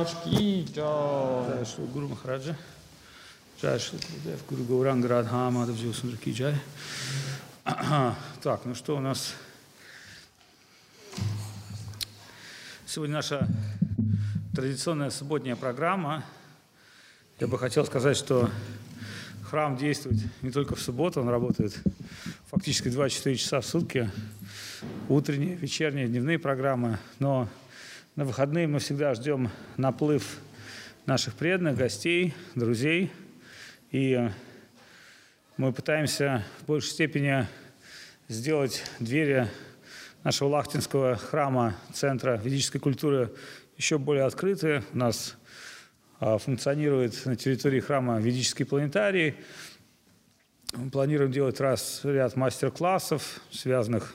Maharaj ki jai. Shri Guru Maharaja. Jai Shri Gurudev, Guru Gauranga Radha Madhav Ji Sundar ki jai. Так, ну что у нас? Сегодня наша традиционная субботняя программа. Я бы хотел сказать, что храм действует не только в субботу, он работает фактически 24 часа в сутки. Утренние, вечерние, дневные программы. Но на выходные мы всегда ждем наплыв наших преданных, гостей, друзей. И мы пытаемся в большей степени сделать двери нашего лахтинского храма, центра ведической культуры, еще более открыты. У нас функционирует на территории храма ведический планетарий. Мы планируем делать ряд мастер-классов, связанных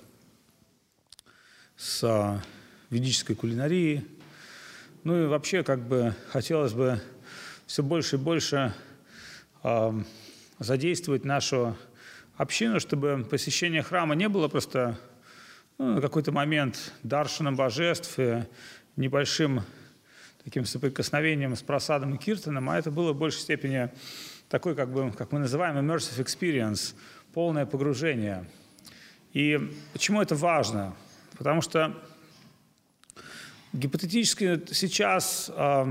с ведической кулинарией. Ну и вообще, как бы, хотелось бы все больше и больше задействовать нашу общину, чтобы посещение храма не было просто на какой-то момент даршаном божеств и небольшим таким соприкосновением с прасадом и киртаном, а это было в большей степени такой, как мы называем, immersive experience, полное погружение. И почему это важно? Потому что гипотетически сейчас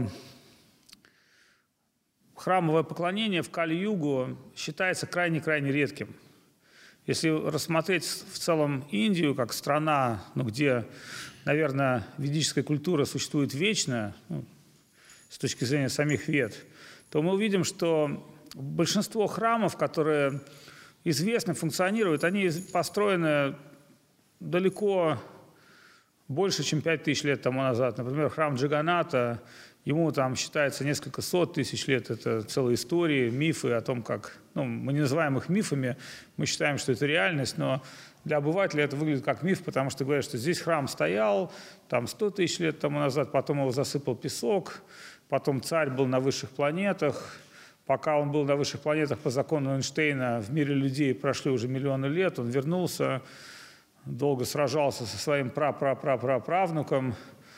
храмовое поклонение в Кали-югу считается крайне-крайне редким. Если рассмотреть в целом Индию как страна, где, наверное, ведическая культура существует вечно, с точки зрения самих вед, то мы увидим, что большинство храмов, которые известны, функционируют, они построены далеко больше, чем 5000 лет тому назад. Например, храм Джаганната, ему там считается несколько сот тысяч лет, это целые истории, мифы о том, как... мы не называем их мифами, мы считаем, что это реальность, но для обывателя это выглядит как миф, потому что говорят, что здесь храм стоял там 100 тысяч лет тому назад, потом его засыпал песок, потом царь был на высших планетах. Пока он был на высших планетах, по закону Эйнштейна, в мире людей прошли уже миллионы лет, он вернулся, долго сражался со своим правнуком,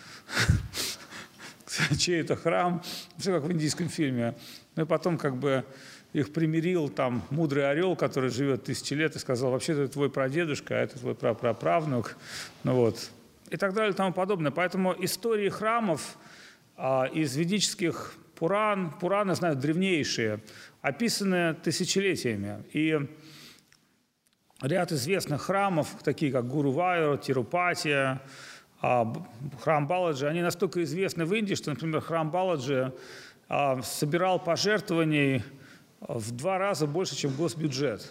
чей это храм, все как в индийском фильме. Ну и потом их примирил там мудрый орел, который живет 1000 лет, и сказал, вообще-то это твой прадедушка, а это твой праправнук. И так далее и тому подобное. Поэтому истории храмов из ведических Пураны знают древнейшие, описаны тысячелетиями. И ряд известных храмов, такие как Гурувайур, Тирупати, храм Баладжи, они настолько известны в Индии, что, например, храм Баладжи собирал пожертвований в 2 раза больше, чем госбюджет.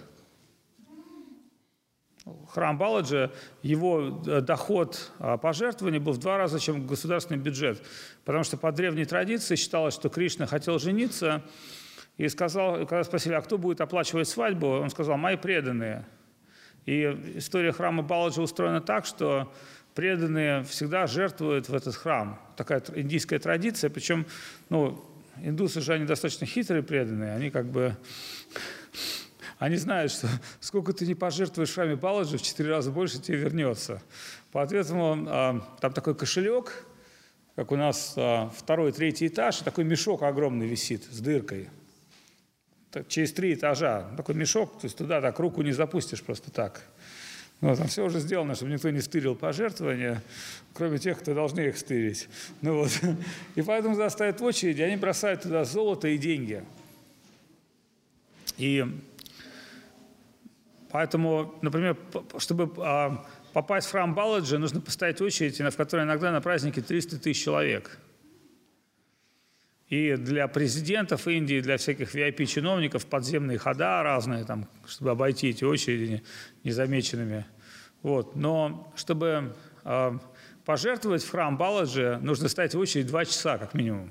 Храм Баладжи, его доход пожертвований был в 2 раза, чем государственный бюджет. Потому что по древней традиции считалось, что Кришна хотел жениться, и сказал, когда спросили, а кто будет оплачивать свадьбу, он сказал, мои преданные. И история храма Баладжи устроена так, что преданные всегда жертвуют в этот храм. Такая индийская традиция, причем, индусы же, они достаточно хитрые преданные, они знают, что сколько ты не пожертвуешь в храме Баладжи, в 4 раза больше тебе вернется. Поэтому там такой кошелек, как у нас 2-й, 3-й этаж, и такой мешок огромный висит с дыркой. Через 3 этажа такой мешок, то есть туда так руку не запустишь просто так. Там все уже сделано, чтобы никто не стырил пожертвования, кроме тех, кто должны их стырить. И поэтому туда стоят очереди, они бросают туда золото и деньги. И поэтому, например, чтобы попасть в храм Баладжи, нужно поставить очередь, в которой иногда на празднике 300 тысяч человек. И для президентов Индии, для всяких VIP-чиновников подземные хода разные, чтобы обойти эти очереди незамеченными. Но чтобы пожертвовать в храм Баладжи, нужно стоять в очередь 2 часа, как минимум.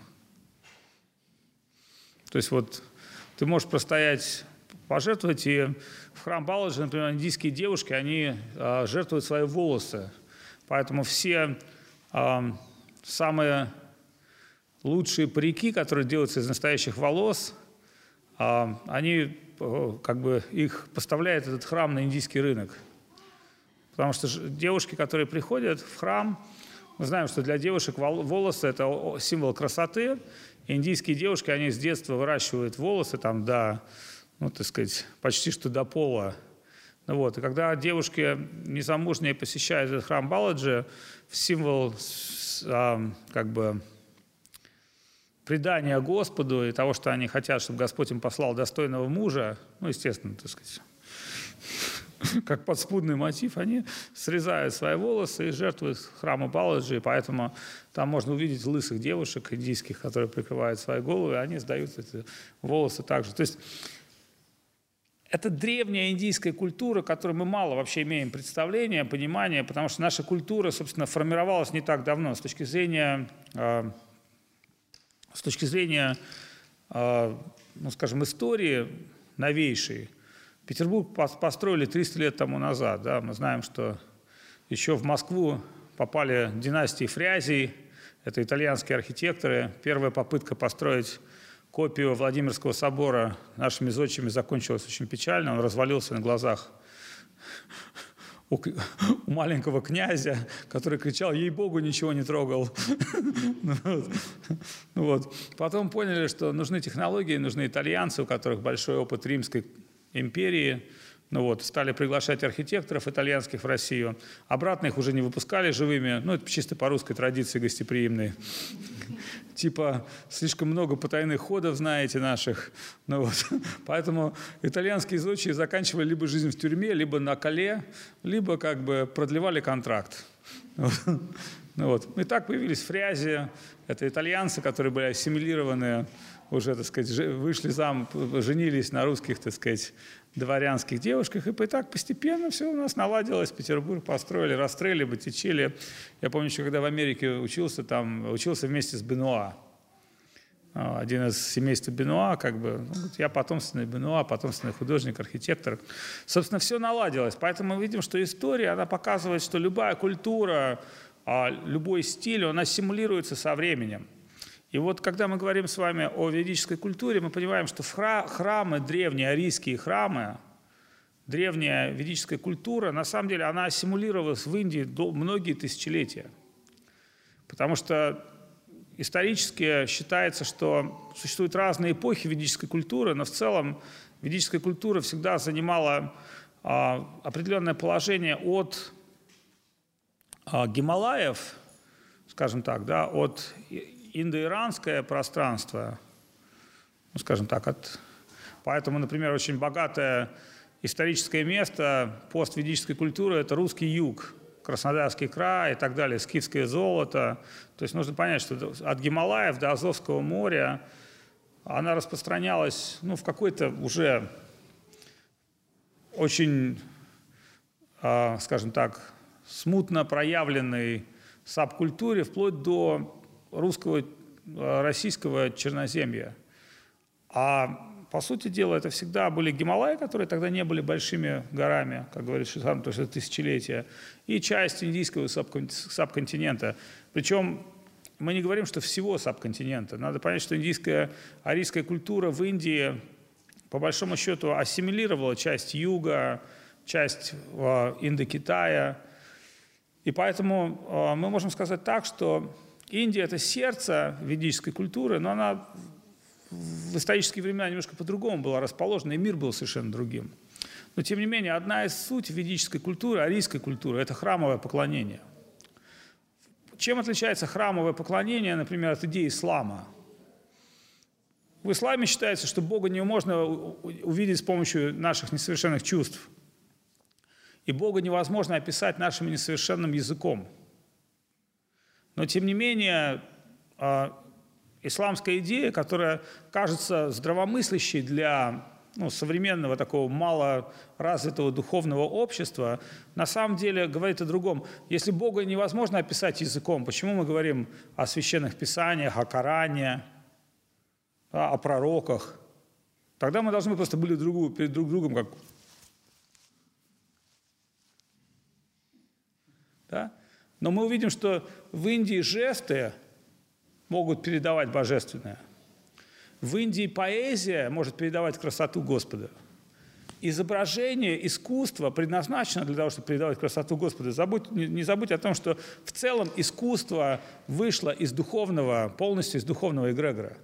То есть ты можешь простоять, пожертвовать, и в храм Баладжи, например, индийские девушки, они жертвуют свои волосы. Поэтому все самые лучшие парики, которые делаются из настоящих волос, они их поставляет этот храм на индийский рынок. Потому что девушки, которые приходят в храм, Мы знаем, что для девушек волосы – это символ красоты. Индийские девушки, они с детства выращивают волосы там до, ну, так сказать, почти что до пола. Ну, вот. И когда девушки незамужние посещают этот храм Баладжи, в символ как бы предания Господу и того, что они хотят, чтобы Господь им послал достойного мужа, ну, естественно, так сказать, как подспудный мотив, они срезают свои волосы и жертвуют храму Баладжи, и поэтому там можно увидеть лысых девушек индийских, которые прикрывают свои головы, и они сдают эти волосы также. То есть это древняя индийская культура, о которой мы мало вообще имеем представления, понимания, потому что наша культура, собственно, формировалась не так давно с точки зрения, ну, скажем, истории новейшей. Петербург построили 300 лет тому назад. Да? Мы знаем, что еще в Москву попали династии Фрязий, это итальянские архитекторы. Первая попытка построить копию Владимирского собора нашими зодчими закончилась очень печально. Он развалился на глазах у маленького князя, который кричал: «Ей-богу, ничего не трогал». Потом поняли, что нужны технологии, нужны итальянцы, у которых большой опыт римской империи. Стали приглашать архитекторов итальянских в Россию. Обратно их уже не выпускали живыми. Это чисто по русской традиции гостеприимной. Типа, слишком много потайных ходов, знаете, наших. Поэтому итальянские зодчие заканчивали либо жизнь в тюрьме, либо на Кале, либо как бы продлевали контракт. И так появились Фрязи. Это итальянцы, которые были ассимилированы, уже, так сказать, вышли замуж, женились на русских, так сказать, дворянских девушках. И так постепенно все у нас наладилось. Петербург построили, Растрелли, Боттичелли. Я помню, еще когда в Америке учился вместе с Бенуа. Один из семейства Бенуа, я потомственный Бенуа, потомственный художник, архитектор. Собственно, все наладилось. Поэтому мы видим, что история, она показывает, что любая культура, любой стиль, он ассимилируется со временем. И когда мы говорим с вами о ведической культуре, мы понимаем, что храмы, древние арийские храмы, древняя ведическая культура, на самом деле, она ассимилировалась в Индии многие тысячелетия. Потому что исторически считается, что существуют разные эпохи ведической культуры, но в целом ведическая культура всегда занимала определенное положение от Гималаев, скажем так, да, от индоиранское пространство, скажем так, поэтому, например, очень богатое историческое место постведической культуры – это русский юг, Краснодарский край и так далее, скифское золото. То есть нужно понять, что от Гималаев до Азовского моря она распространялась в какой-то уже очень, скажем так, смутно проявленной субкультуре, вплоть до российского Черноземья. По сути дела, это всегда были Гималаи, которые тогда не были большими горами, как говорит Шихан, то есть это тысячелетия, и часть индийского субконтинента. Причем мы не говорим, что всего субконтинента. Надо понять, что индийская арийская культура в Индии, по большому счету, ассимилировала часть юга, часть Индокитая. И поэтому мы можем сказать так, что Индия – это сердце ведической культуры, но она в исторические времена немножко по-другому была расположена, и мир был совершенно другим. Но, тем не менее, одна из суть ведической культуры, арийской культуры – это храмовое поклонение. Чем отличается храмовое поклонение, например, от идеи ислама? В исламе считается, что Бога невозможно увидеть с помощью наших несовершенных чувств. И Бога невозможно описать нашим несовершенным языком. Но, тем не менее, исламская идея, которая кажется здравомыслящей для современного такого малоразвитого духовного общества, на самом деле говорит о другом. Если Бога невозможно описать языком, почему мы говорим о священных писаниях, о Коране, о пророках? Тогда мы должны просто были перед друг другом как... Да? Но мы увидим, что в Индии жесты могут передавать божественное. В Индии поэзия может передавать красоту Господа. изображение, искусство предназначено для того, чтобы передавать красоту Господа. Не забудь о том, что в целом искусство вышло из духовного, полностью из духовного эгрегора.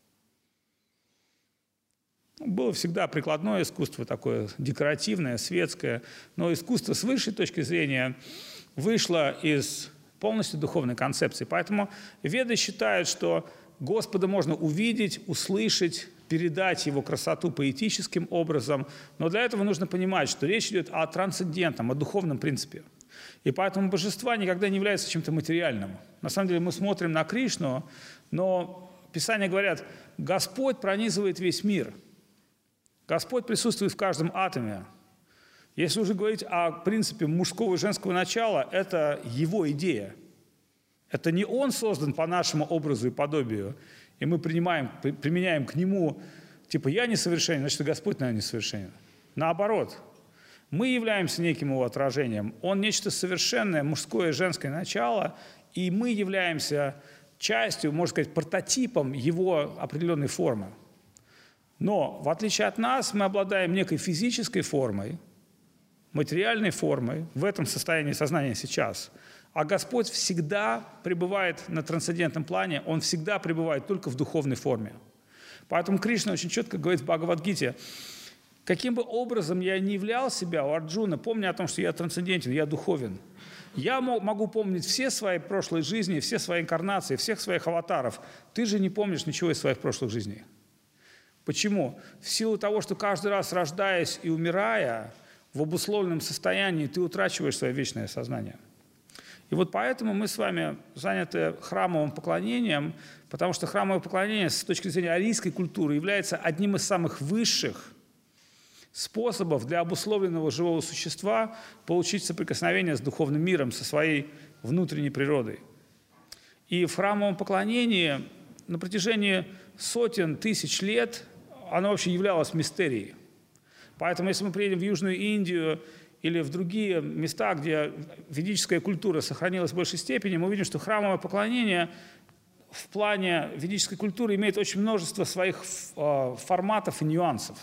Было всегда прикладное искусство, такое декоративное, светское, но искусство с высшей точки зрения вышло из полностью духовной концепции. Поэтому веды считают, что Господа можно увидеть, услышать, передать Его красоту поэтическим образом, но для этого нужно понимать, что речь идет о трансцендентном, о духовном принципе. И поэтому божества никогда не являются чем-то материальным. На самом деле мы смотрим на Кришну, но Писания говорят, Господь пронизывает весь мир. Господь присутствует в каждом атоме. Если уже говорить о принципе мужского и женского начала, это Его идея. Это не Он создан по нашему образу и подобию, и мы применяем к Нему, типа, я несовершенен, значит, и Господь, наверное, несовершенен. Наоборот, мы являемся неким Его отражением. Он нечто совершенное, мужское и женское начало, и мы являемся частью, можно сказать, прототипом Его определенной формы. Но, в отличие от нас, мы обладаем некой физической формой, материальной формой в этом состоянии сознания сейчас. А Господь всегда пребывает на трансцендентном плане, Он всегда пребывает только в духовной форме. Поэтому Кришна очень четко говорит в Бхагавад-гите, каким бы образом я ни являл себя у Арджуна, помни о том, что я трансцендентен, я духовен. Я могу помнить все свои прошлые жизни, все свои инкарнации, всех своих аватаров. Ты же не помнишь ничего из своих прошлых жизней. Почему? В силу того, что каждый раз, рождаясь и умирая, в обусловленном состоянии ты утрачиваешь свое вечное сознание. И вот поэтому мы с вами заняты храмовым поклонением, потому что храмовое поклонение с точки зрения арийской культуры является одним из самых высших способов для обусловленного живого существа получить соприкосновение с духовным миром, со своей внутренней природой. И в храмовом поклонении на протяжении сотен тысяч лет оно вообще являлось мистерией. Поэтому если мы приедем в Южную Индию или в другие места, где ведическая культура сохранилась в большей степени, мы увидим, что храмовое поклонение в плане ведической культуры имеет очень множество своих форматов и нюансов.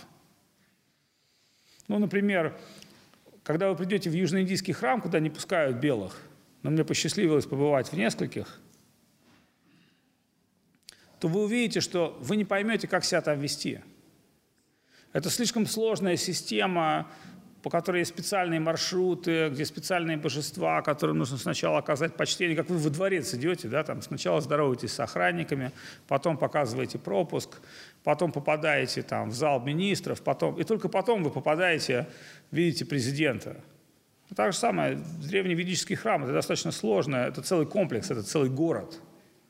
Ну, например, когда вы придете в южноиндийский храм, куда не пускают белых, но мне посчастливилось побывать в нескольких, то вы увидите, что вы не поймете, как себя там вести. Это слишком сложная система, по которой есть специальные маршруты, где специальные божества, которым нужно сначала оказать почтение. Как вы во дворец идете, да, там сначала здороваетесь с охранниками, потом показываете пропуск, потом попадаете там, в зал министров, и только потом вы попадаете, видите президента. Так же самое, древний ведический храм, это достаточно сложно, это целый комплекс, это целый город.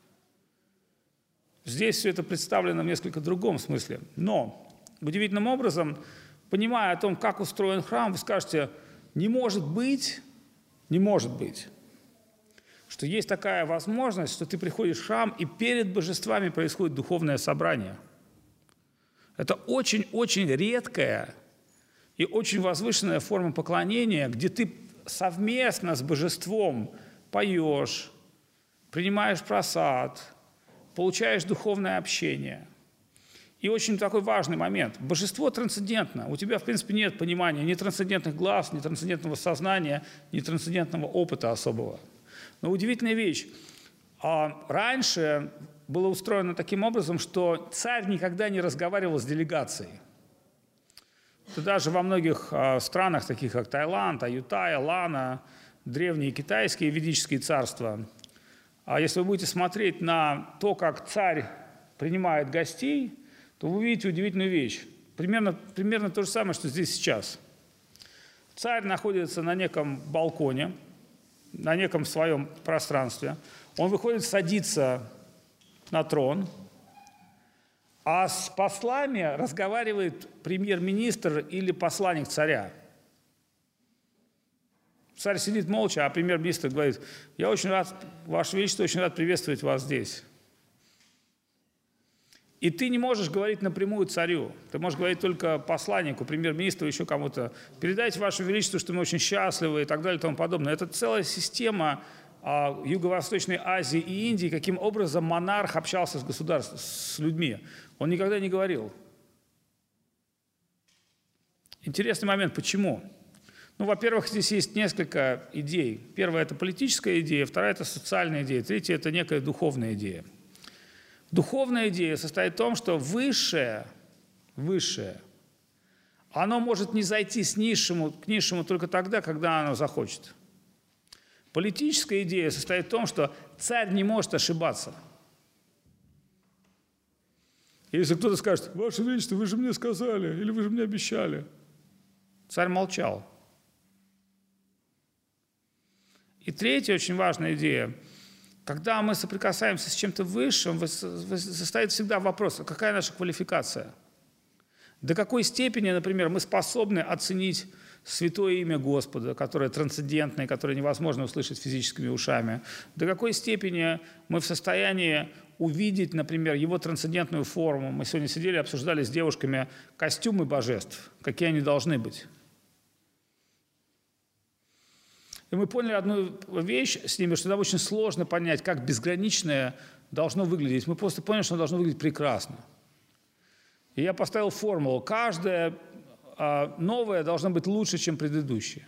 Здесь все это представлено в несколько другом смысле. Но удивительным образом, понимая о том, как устроен храм, вы скажете, не может быть, что есть такая возможность, что ты приходишь в храм, и перед божествами происходит духовное собрание. Это очень-очень редкая и очень возвышенная форма поклонения, где ты совместно с божеством поешь, принимаешь просад, получаешь духовное общение. И очень такой важный момент. Божество трансцендентно. У тебя, в принципе, нет понимания ни трансцендентных глаз, ни трансцендентного сознания, ни трансцендентного опыта особого. Но удивительная вещь. Раньше было устроено таким образом, что царь никогда не разговаривал с делегацией. Это даже во многих странах, таких как Таиланд, Аютай, Лана, древние китайские ведические царства. А если вы будете смотреть на то, как царь принимает гостей, то вы увидите удивительную вещь. Примерно то же самое, что здесь сейчас. Царь находится на неком балконе, на неком своем пространстве. Он выходит, садится на трон, а с послами разговаривает премьер-министр или посланник царя. Царь сидит молча, а премьер-министр говорит, я очень рад, Ваше Величество, очень рад приветствовать вас здесь. И ты не можешь говорить напрямую царю. Ты можешь говорить только посланнику, премьер-министру, еще кому-то. Передайте Ваше Величество, что мы очень счастливы и так далее и тому подобное. Это целая система Юго-Восточной Азии и Индии, каким образом монарх общался с государством, с людьми. Он никогда не говорил. Интересный момент. Почему? Ну, во-первых, здесь есть несколько идей. Первая – это политическая идея, вторая – это социальная идея, третья – это некая духовная идея. Духовная идея состоит в том, что высшее, оно может не зайти к низшему только тогда, когда оно захочет. Политическая идея состоит в том, что царь не может ошибаться. Если кто-то скажет: «Ваше Величество, вы же мне сказали, или вы же мне обещали», царь молчал. И третья очень важная идея. Когда мы соприкасаемся с чем-то высшим, состоит всегда вопрос: какая наша квалификация? До какой степени, например, мы способны оценить святое имя Господа, которое трансцендентное, которое невозможно услышать физическими ушами? До какой степени мы в состоянии увидеть, например, его трансцендентную форму? Мы сегодня сидели, обсуждали с девушками костюмы божеств, какие они должны быть. И мы поняли одну вещь с ними, что нам очень сложно понять, как безграничное должно выглядеть. Мы просто поняли, что оно должно выглядеть прекрасно. И я поставил формулу: каждое новое должно быть лучше, чем предыдущее.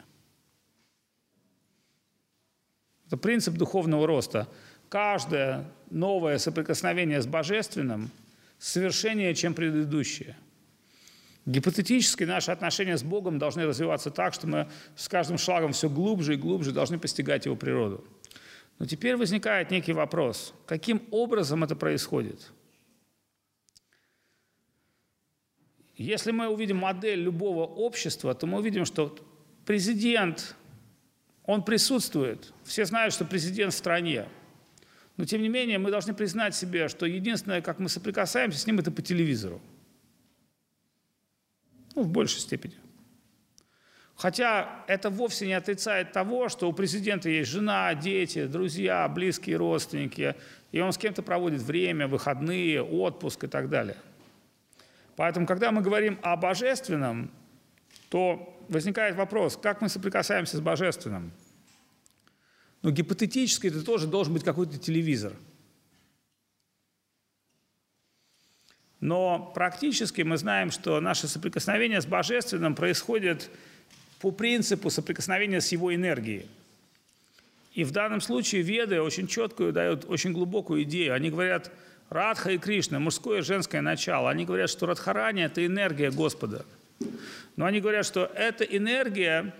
Это принцип духовного роста. Каждое новое соприкосновение с Божественным совершеннее, чем предыдущее. Гипотетически наши отношения с Богом должны развиваться так, что мы с каждым шагом все глубже и глубже должны постигать Его природу. Но теперь возникает некий вопрос: каким образом это происходит? Если мы увидим модель любого общества, то мы увидим, что президент, он присутствует. Все знают, что президент в стране. Но тем не менее мы должны признать себе, что единственное, как мы соприкасаемся с ним, это по телевизору. Ну, в большей степени. Хотя это вовсе не отрицает того, что у президента есть жена, дети, друзья, близкие родственники, и он с кем-то проводит время, выходные, отпуск и так далее. Поэтому, когда мы говорим о Божественном, то возникает вопрос: как мы соприкасаемся с Божественным? Но гипотетически это тоже должен быть какой-то телевизор. Но практически мы знаем, что наше соприкосновение с Божественным происходит по принципу соприкосновения с Его энергией. И в данном случае веды очень четкую дают, очень глубокую идею. Они говорят: Радха и Кришна, мужское и женское начало. Они говорят, что Радхарани – это энергия Господа. Но они говорят, что эта энергия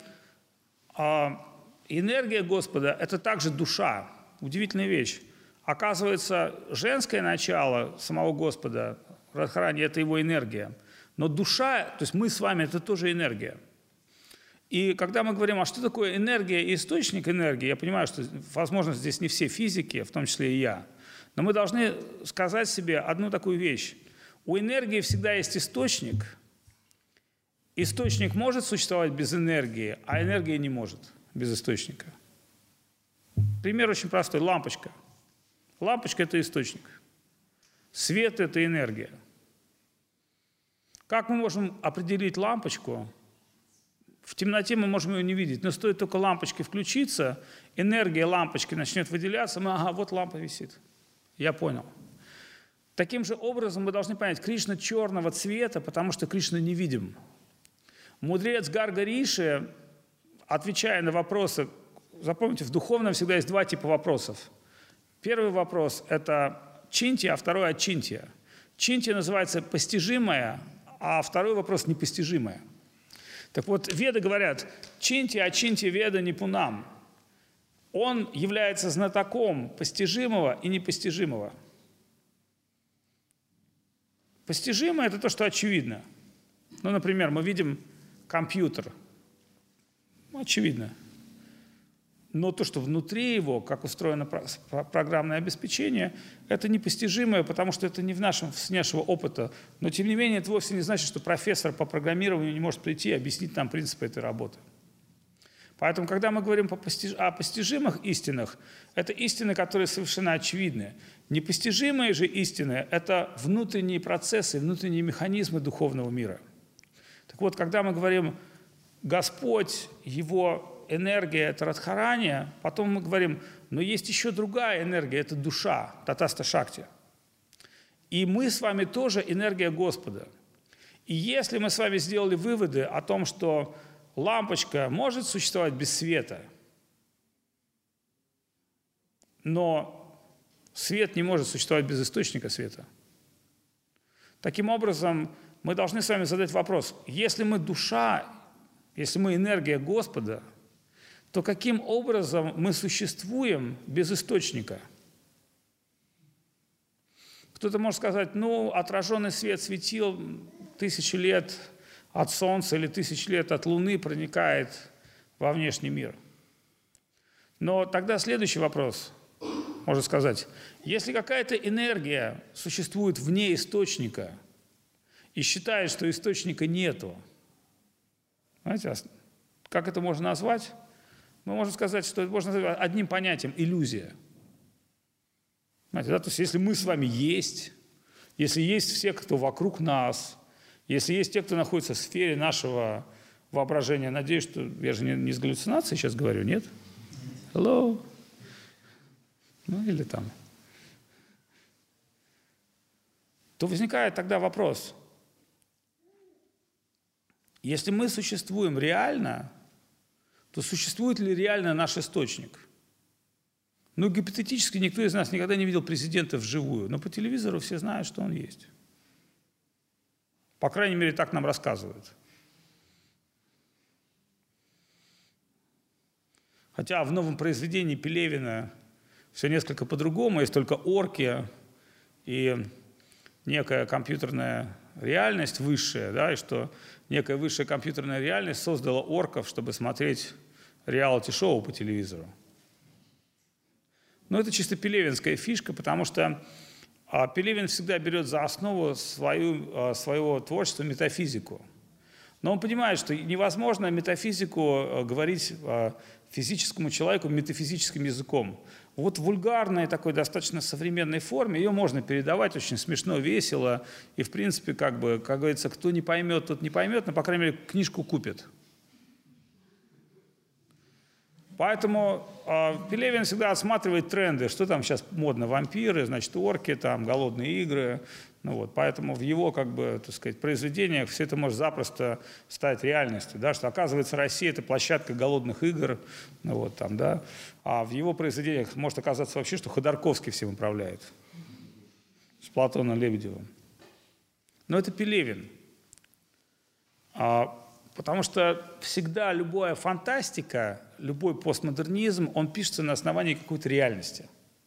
Господа – это также душа. Удивительная вещь. Оказывается, женское начало самого Господа, Радхарани – это его энергия. Но душа, то есть мы с вами – это тоже энергия. И когда мы говорим: а что такое энергия и источник энергии, я понимаю, что, возможно, здесь не все физики, в том числе и я, но мы должны сказать себе одну такую вещь. У энергии всегда есть источник. Источник может существовать без энергии, а энергия не может без источника. Пример очень простой. Лампочка. Лампочка – это источник. Свет – это энергия. Как мы можем определить лампочку? В темноте мы можем ее не видеть, но стоит только лампочке включиться, энергия лампочки начнет выделяться, ага, вот лампа висит. Я понял. Таким же образом мы должны понять: Кришна черного цвета, потому что Кришна невидим. Мудрец Гарга Риши, отвечая на вопросы, запомните, в духовном всегда есть два типа вопросов. Первый вопрос – это чинтия, а второй – ачинтия. Чинтия называется постижимое, а второй вопрос – непостижимое. Так вот, веды говорят: чинтия, ачинтия веда нипунам. Он является знатоком постижимого и непостижимого. Постижимое – это то, что очевидно. Ну, например, мы видим компьютер. Очевидно. Но то, что внутри его, как устроено программное обеспечение, это непостижимое, потому что это не с нашего опыта. Но, тем не менее, это вовсе не значит, что профессор по программированию не может прийти и объяснить нам принципы этой работы. Поэтому, когда мы говорим о постижимых истинах, это истины, которые совершенно очевидны. Непостижимые же истины – это внутренние процессы, внутренние механизмы духовного мира. Так вот, когда мы говорим «Господь, Его энергия – это Радхарани», потом мы говорим: но есть еще другая энергия – это душа, Татаста Шакти. И мы с вами тоже энергия Господа. И если мы с вами сделали выводы о том, что лампочка может существовать без света, но свет не может существовать без источника света, таким образом мы должны с вами задать вопрос: если мы душа, если мы энергия Господа, то каким образом мы существуем без источника? Кто-то может сказать: ну, отраженный свет светил 1000 лет от Солнца или 1000 лет от Луны проникает во внешний мир. Но тогда следующий вопрос, можно сказать: если какая-то энергия существует вне источника и считает, что источника нету, знаете, как это можно назвать? Мы можем сказать, что это можно назвать одним понятием – иллюзия. Знаете, да? То есть если мы с вами есть, если есть все, кто вокруг нас, если есть те, кто находится в сфере нашего воображения, надеюсь, что я же не с галлюцинацией сейчас говорю, нет? Hello? Ну или там. То возникает тогда вопрос: если мы существуем реально, то существует ли реально наш источник? Ну, гипотетически никто из нас никогда не видел президента вживую, но по телевизору все знают, что он есть. По крайней мере, так нам рассказывают. Хотя в новом произведении Пелевина все несколько по-другому, есть только орки и некая компьютерная реальность высшая, да, и что некая высшая компьютерная реальность создала орков, чтобы смотреть реалити-шоу по телевизору. Но это чисто пелевинская фишка, потому что Пелевин всегда берет за основу своего творчества метафизику. Но он понимает, что невозможно метафизику говорить физическому человеку метафизическим языком. Вот в вульгарной, такой достаточно современной форме ее можно передавать очень смешно, весело. И, в принципе, как говорится, кто не поймет, тот не поймет, но, по крайней мере, книжку купит. Поэтому Пелевин всегда отсматривает тренды, что там сейчас модно: вампиры, значит, орки, там, голодные игры. Ну вот, поэтому в его, так сказать, произведениях все это может запросто стать реальностью, да, что, оказывается, Россия – это площадка голодных игр, ну вот, там, да, а в его произведениях может оказаться вообще, что Ходорковский всем управляет с Платоном Лебедевым. Но это Пелевин. Потому что всегда любая фантастика, любой постмодернизм, он пишется на основании какой-то реальности.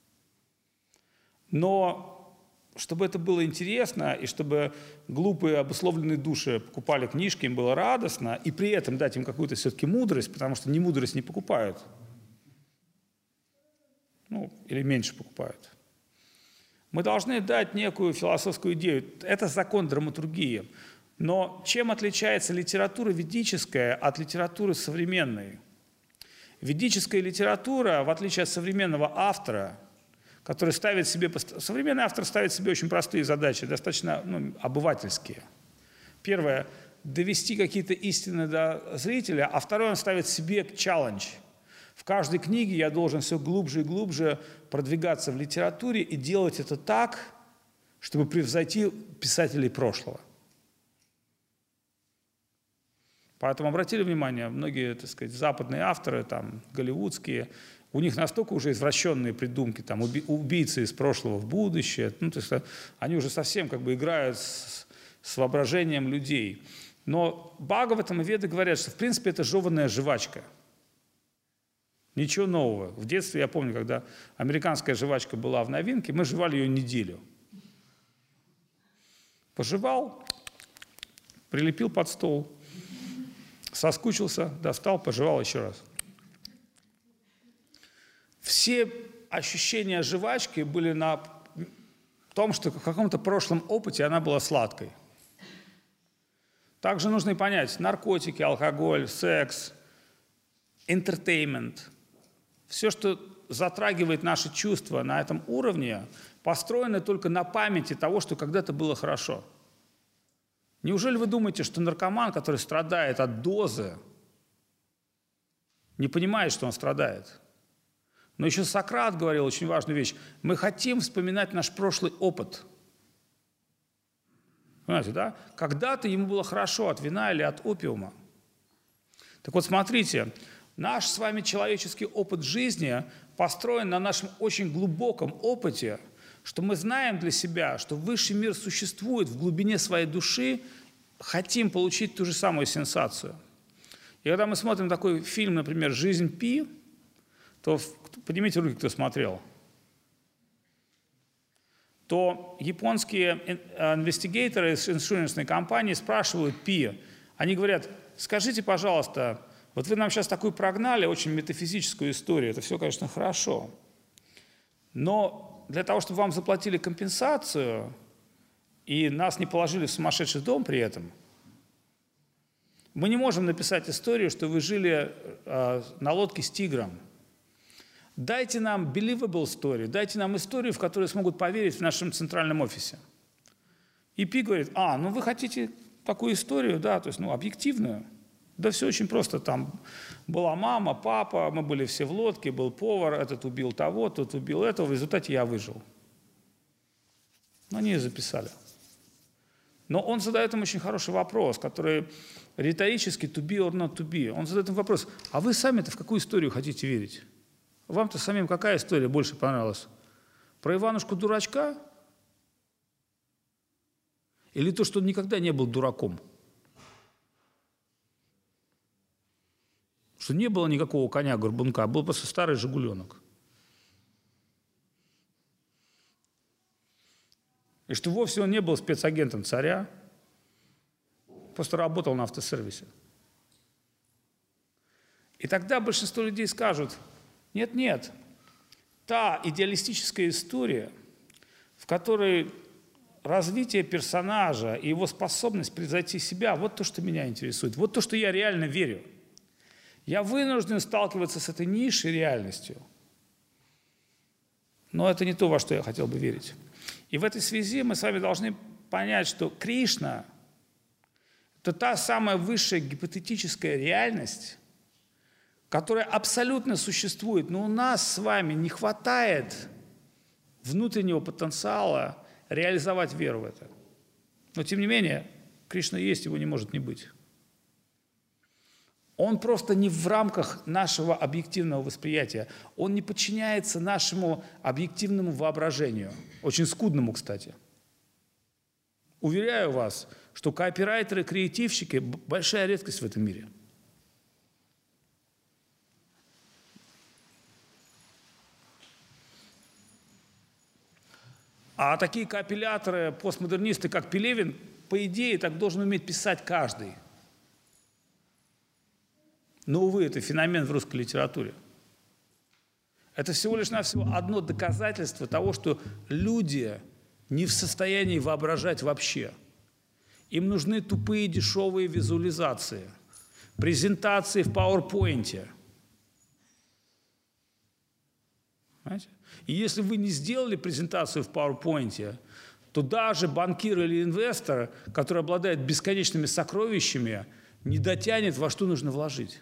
Но чтобы это было интересно, и чтобы глупые обусловленные души покупали книжки, им было радостно, и при этом дать им какую-то все-таки мудрость, потому что мудрость не покупают. Ну, или меньше покупают. Мы должны дать некую философскую идею. Это закон драматургии. Но чем отличается литература ведическая от литературы современной? Ведическая литература, в отличие от современного автора, который ставит себе... Современный автор ставит себе очень простые задачи, достаточно обывательские. Первое – довести какие-то истины до зрителя, а второе – он ставит себе челлендж. В каждой книге я должен все глубже и глубже продвигаться в литературе и делать это так, чтобы превзойти писателей прошлого. Поэтому обратили внимание, многие, так сказать, западные авторы, там, голливудские, у них настолько уже извращенные придумки, там, убийцы из прошлого в будущее, ну, то есть они уже совсем играют с воображением людей. Но Бхагаватам и Веды говорят, что в принципе это жеванная жвачка. Ничего нового. В детстве я помню, когда американская жвачка была в новинке, мы жевали ее неделю. Пожевал, прилепил под стол, соскучился, достал, пожевал еще раз. Все ощущения жвачки были на том, что в каком-то прошлом опыте она была сладкой. Также нужно и понять: наркотики, алкоголь, секс, entertainment, все, что затрагивает наши чувства на этом уровне, построено только на памяти того, что когда-то было хорошо. Неужели вы думаете, что наркоман, который страдает от дозы, не понимает, что он страдает? Но еще Сократ говорил очень важную вещь. Мы хотим вспоминать наш прошлый опыт. Понимаете, да? Когда-то ему было хорошо от вина или от опиума. Так вот, смотрите, наш с вами человеческий опыт жизни построен на нашем очень глубоком опыте, что мы знаем для себя, что высший мир существует в глубине своей души, хотим получить ту же самую сенсацию. И когда мы смотрим такой фильм, например, «Жизнь Пи», то, поднимите руки, кто смотрел, то японские инвестигаторы из иншуренсной компании спрашивают Пи, они говорят: скажите, пожалуйста, вот вы нам сейчас такую прогнали, очень метафизическую историю, это все, конечно, хорошо, но для того, чтобы вам заплатили компенсацию и нас не положили в сумасшедший дом при этом, мы не можем написать историю, что вы жили на лодке с тигром. Дайте нам believable story, дайте нам историю, в которую смогут поверить в нашем центральном офисе. И Пи говорит: ну вы хотите такую историю, да, то есть, объективную? Да все очень просто, там была мама, папа, мы были все в лодке, был повар, этот убил того, тот убил этого, в результате я выжил. Они ее записали. Но он задает им очень хороший вопрос, который риторически to be or not to be. Он задает им вопрос: а вы сами-то в какую историю хотите верить? Вам-то самим какая история больше понравилась? Про Иванушку-дурачка? Или то, что он никогда не был дураком? Что не было никакого коня-горбунка, был просто старый «Жигуленок». И что вовсе он не был спецагентом царя, просто работал на автосервисе. И тогда большинство людей скажут: нет, та идеалистическая история, в которой развитие персонажа и его способность превзойти себя, вот то, что меня интересует, вот то, что я реально верю. Я вынужден сталкиваться с этой низшей реальностью, но это не то, во что я хотел бы верить. И в этой связи мы с вами должны понять, что Кришна – это та самая высшая гипотетическая реальность, которая абсолютно существует, но у нас с вами не хватает внутреннего потенциала реализовать веру в это. Но тем не менее, Кришна есть, его не может не быть. Он просто не в рамках нашего объективного восприятия. Он не подчиняется нашему объективному воображению. Очень скудному, кстати. Уверяю вас, что копирайтеры, креативщики – большая редкость в этом мире. А такие компиляторы, постмодернисты, как Пелевин, по идее, так должен уметь писать каждый. Но, увы, это феномен в русской литературе. Это всего лишь навсего одно доказательство того, что люди не в состоянии воображать вообще. Им нужны тупые дешевые визуализации, презентации в PowerPoint. Понимаете? И если вы не сделали презентацию в PowerPoint, то даже банкир или инвестор, который обладает бесконечными сокровищами, не дотянет, во что нужно вложить.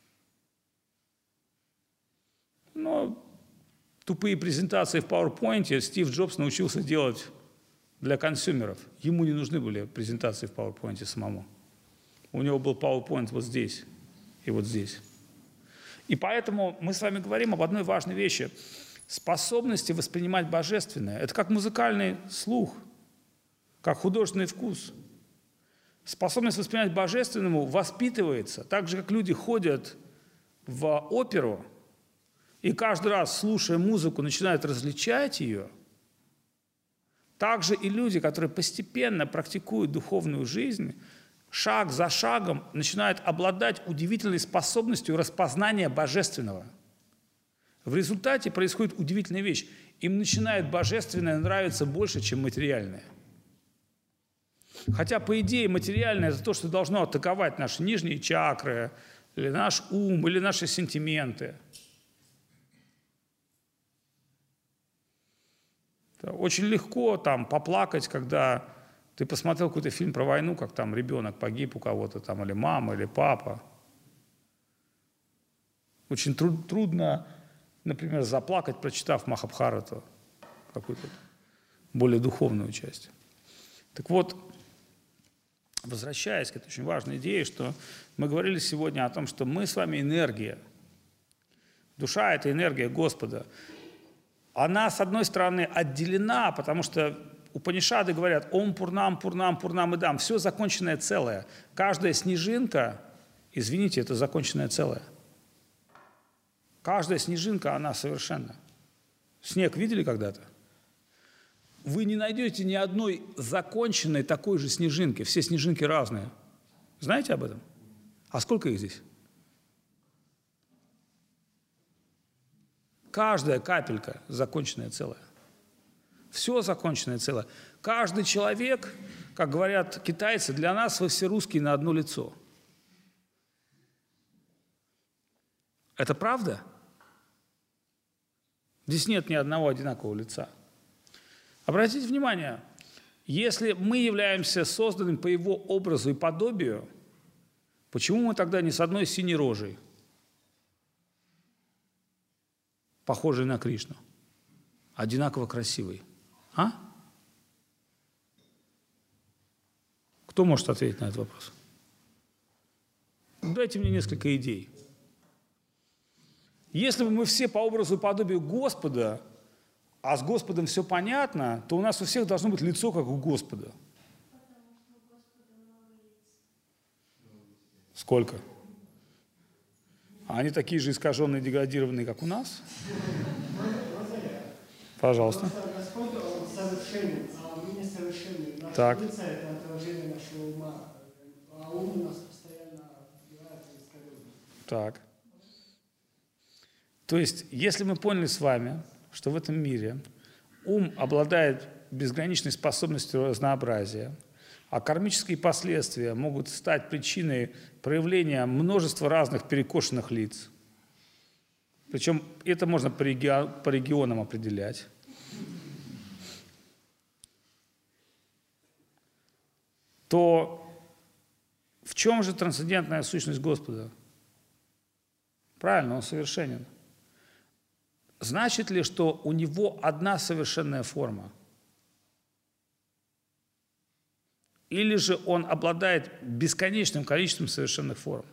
Но тупые презентации в PowerPoint Стив Джобс научился делать для консюмеров. Ему не нужны были презентации в PowerPoint самому. У него был PowerPoint вот здесь и вот здесь. И поэтому мы с вами говорим об одной важной вещи. Способности воспринимать божественное. Это как музыкальный слух, как художественный вкус. Способность воспринимать божественному воспитывается, так же, как люди ходят в оперу, и каждый раз, слушая музыку, начинают различать ее. Также и люди, которые постепенно практикуют духовную жизнь, шаг за шагом начинают обладать удивительной способностью распознания божественного. В результате происходит удивительная вещь. Им начинает божественное нравиться больше, чем материальное. Хотя, по идее, материальное – это то, что должно атаковать наши нижние чакры, или наш ум, или наши сентименты. Очень легко там поплакать, когда ты посмотрел какой-то фильм про войну, как там ребенок погиб у кого-то, там, или мама, или папа. Очень трудно, например, заплакать, прочитав Махабхарату, какую-то более духовную часть. Так вот, возвращаясь к этой очень важной идее, что мы говорили сегодня о том, что мы с вами энергия. Душа – это энергия Господа. Она, с одной стороны, отделена, потому что Упанишады говорят «Ом Пурнам, Пурнам, Пурнам Идам». Все законченное целое. Каждая снежинка, извините, это законченное целое. Каждая снежинка, она совершенна. Снег видели когда-то? Вы не найдете ни одной законченной такой же снежинки. Все снежинки разные. Знаете об этом? А сколько их здесь? Каждая капелька законченное целое. Все законченное целое. Каждый человек, как говорят китайцы, для нас вы все русские на одно лицо. Это правда? Здесь нет ни одного одинакового лица. Обратите внимание, если мы являемся созданными по его образу и подобию, почему мы тогда не с одной синей рожей, похожей на Кришну, одинаково красивой? А? Кто может ответить на этот вопрос? Дайте мне несколько идей. Если бы мы все по образу и подобию Господа, а с Господом все понятно, то у нас у всех должно быть лицо, как у Господа. Сколько? А они такие же искаженные, деградированные, как у нас? Пожалуйста. Господь, Он совершенен, а мы несовершенны. Так. Наше лицо – это отражение нашего ума, а ум у нас постоянно отбирается и искажен. Так. То есть, если мы поняли с вами, что в этом мире ум обладает безграничной способностью разнообразия, а кармические последствия могут стать причиной проявления множества разных перекошенных лиц, причем это можно по регионам определять, то в чем же трансцендентная сущность Господа? Правильно, Он совершенен. Значит ли, что у Него одна совершенная форма? Или же Он обладает бесконечным количеством совершенных форм?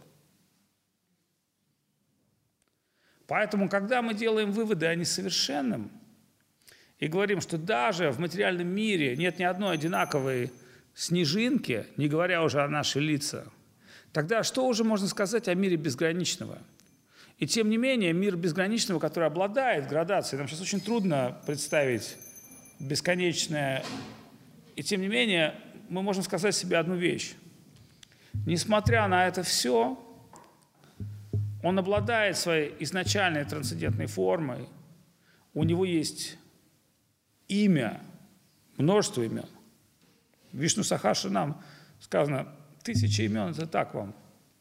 Поэтому, когда мы делаем выводы о несовершенном и говорим, что даже в материальном мире нет ни одной одинаковой снежинки, не говоря уже о наших лицах, тогда что уже можно сказать о мире безграничного? И тем не менее, мир безграничного, который обладает градацией, нам сейчас очень трудно представить бесконечное, и тем не менее, мы можем сказать себе одну вещь. Несмотря на это все, он обладает своей изначальной трансцендентной формой, у него есть имя, множество имен. В Вишну Сахасранам сказано, 1000 имен, это так вам.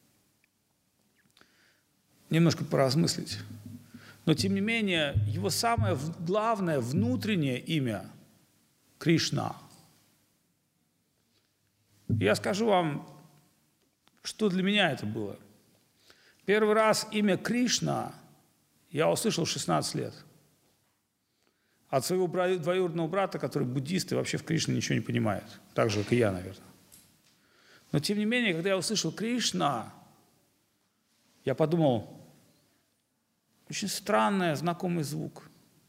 Немножко поразмыслить. Но, тем не менее, его самое главное внутреннее имя – Кришна. Я скажу вам, что для меня это было. Первый раз имя Кришна я услышал в 16 лет. От своего двоюродного брата, который буддист и вообще в Кришне ничего не понимает. Так же, как и я, наверное. Но, тем не менее, когда я услышал Кришна, я подумал, очень странный, знакомый звук.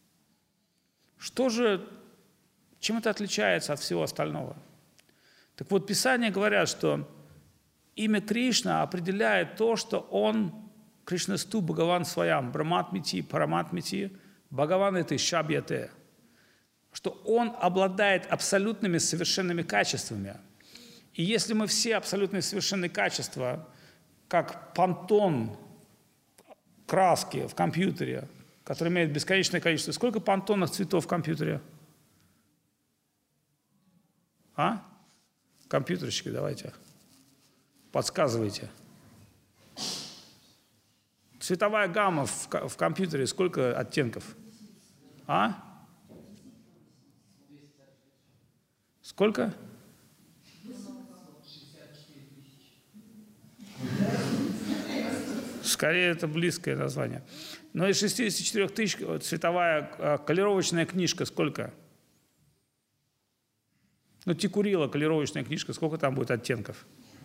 Чем это отличается от всего остального? Так вот, Писания говорят, что имя Кришна определяет то, что он, Кришнасту Бхагаван Своям, Браматмити, Параматмити, Бхагаван это Шабьяте, что он обладает абсолютными совершенными качествами. И если мы все абсолютные совершенные качества, как пантон краски в компьютере, который имеет бесконечное количество. Сколько пантонных цветов в компьютере? А? Компьютерщики, давайте. Подсказывайте. Цветовая гамма в компьютере сколько оттенков? А? Сколько? Скорее, это близкое название. Но из 64 тысяч цветовая колировочная книжка сколько? Ну, Тикурила, колеровочная книжка, сколько там будет оттенков?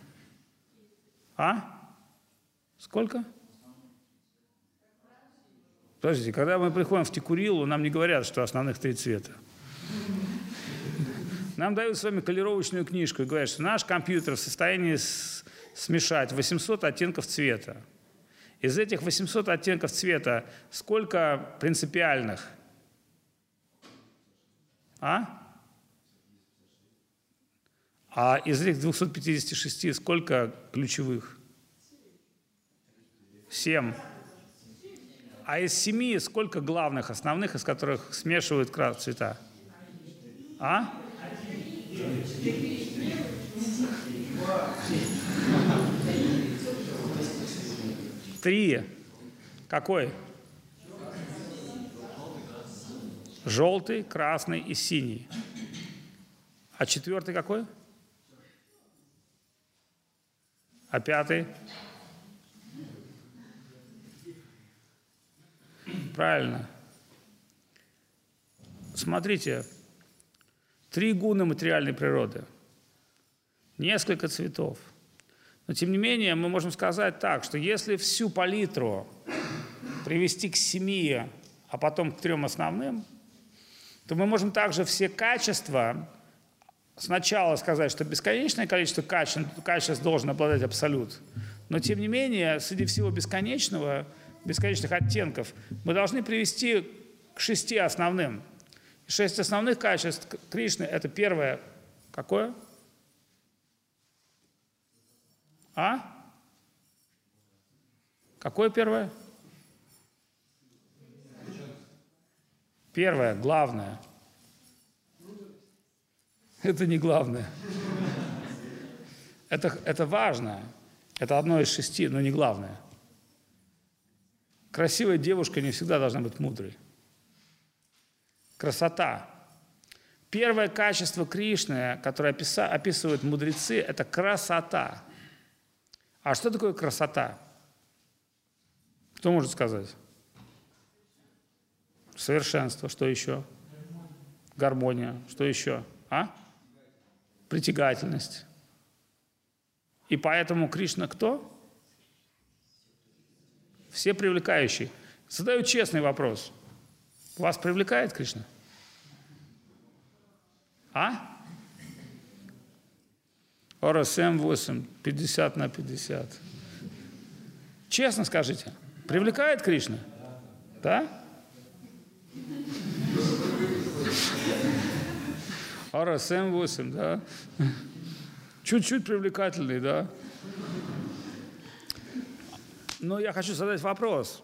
А? Сколько? Подождите, когда мы приходим в Тикурилу, нам не говорят, что основных 3 цвета. Нам дают с вами колеровочную книжку и говорят, что наш компьютер в состоянии смешать 800 оттенков цвета. Из этих 800 оттенков цвета сколько принципиальных? А из этих 256 сколько ключевых? 7. А из 7 сколько главных, основных, из которых смешивают цвета? 3. Какой? Желтый, красный и синий. А 4 какой? А 5? Правильно. Смотрите, 3 гуна материальной природы, несколько цветов. Но тем не менее мы можем сказать так, что если всю палитру привести к 7, а потом к 3 основным, то мы можем также все качества сначала сказать, что бесконечное количество качеств должен обладать абсолют. Но тем не менее, среди всего бесконечных оттенков, мы должны привести к 6 основным. 6 основных качеств Кришны – это первое. Какое? Какое первое? Первое, главное. Это не главное. Это важно. Это одно из 6, но не главное. Красивая девушка не всегда должна быть мудрой. Красота. Первое качество Кришны, которое описывают мудрецы, это красота. А что такое красота? Кто может сказать? Совершенство. Что еще? Гармония. Что еще? Притягательность. И поэтому Кришна кто? Все привлекающий. Задаю честный вопрос. Вас привлекает Кришна? Ора 7-8, 50 на 50. Честно скажите, привлекает Кришна? Да? Ора 7-8, да? Чуть-чуть привлекательный, да? Но я хочу задать вопрос.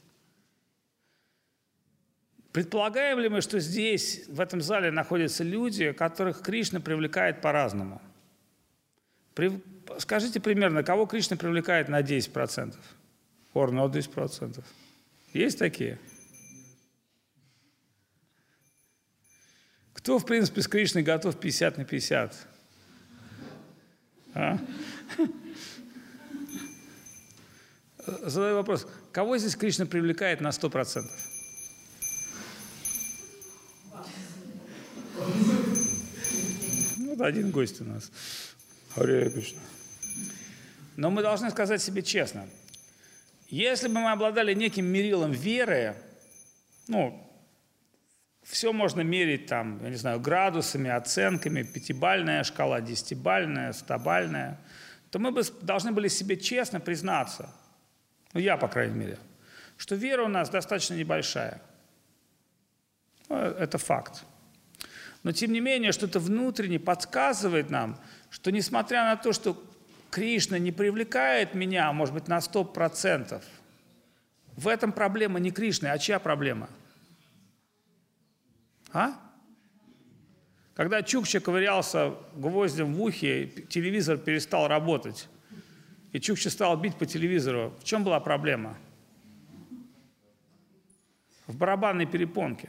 Предполагаем ли мы, что здесь, в этом зале, находятся люди, которых Кришна привлекает по-разному? Скажите примерно, кого Кришна привлекает на 10%? Or на 10%? Есть такие? Кто, в принципе, с Кришной готов 50 на 50? Задаю вопрос. Кого здесь Кришна привлекает на 100%? Вот один гость у нас. Харе Кришна. Но мы должны сказать себе честно. Если бы мы обладали неким мерилом веры, все можно мерить там, я не знаю, градусами, оценками, 5-бальная шкала, 10-бальная, 100-бальная, то мы бы должны были себе честно признаться, я, по крайней мере, что вера у нас достаточно небольшая. Это факт. Но, тем не менее, что-то внутренне подсказывает нам, что, несмотря на то, что Кришна не привлекает меня, может быть, на 100%, в этом проблема не Кришны, а чья проблема? Когда Чукча ковырялся гвоздем в ухе, телевизор перестал работать, и Чукча стал бить по телевизору, в чем была проблема? В барабанной перепонке.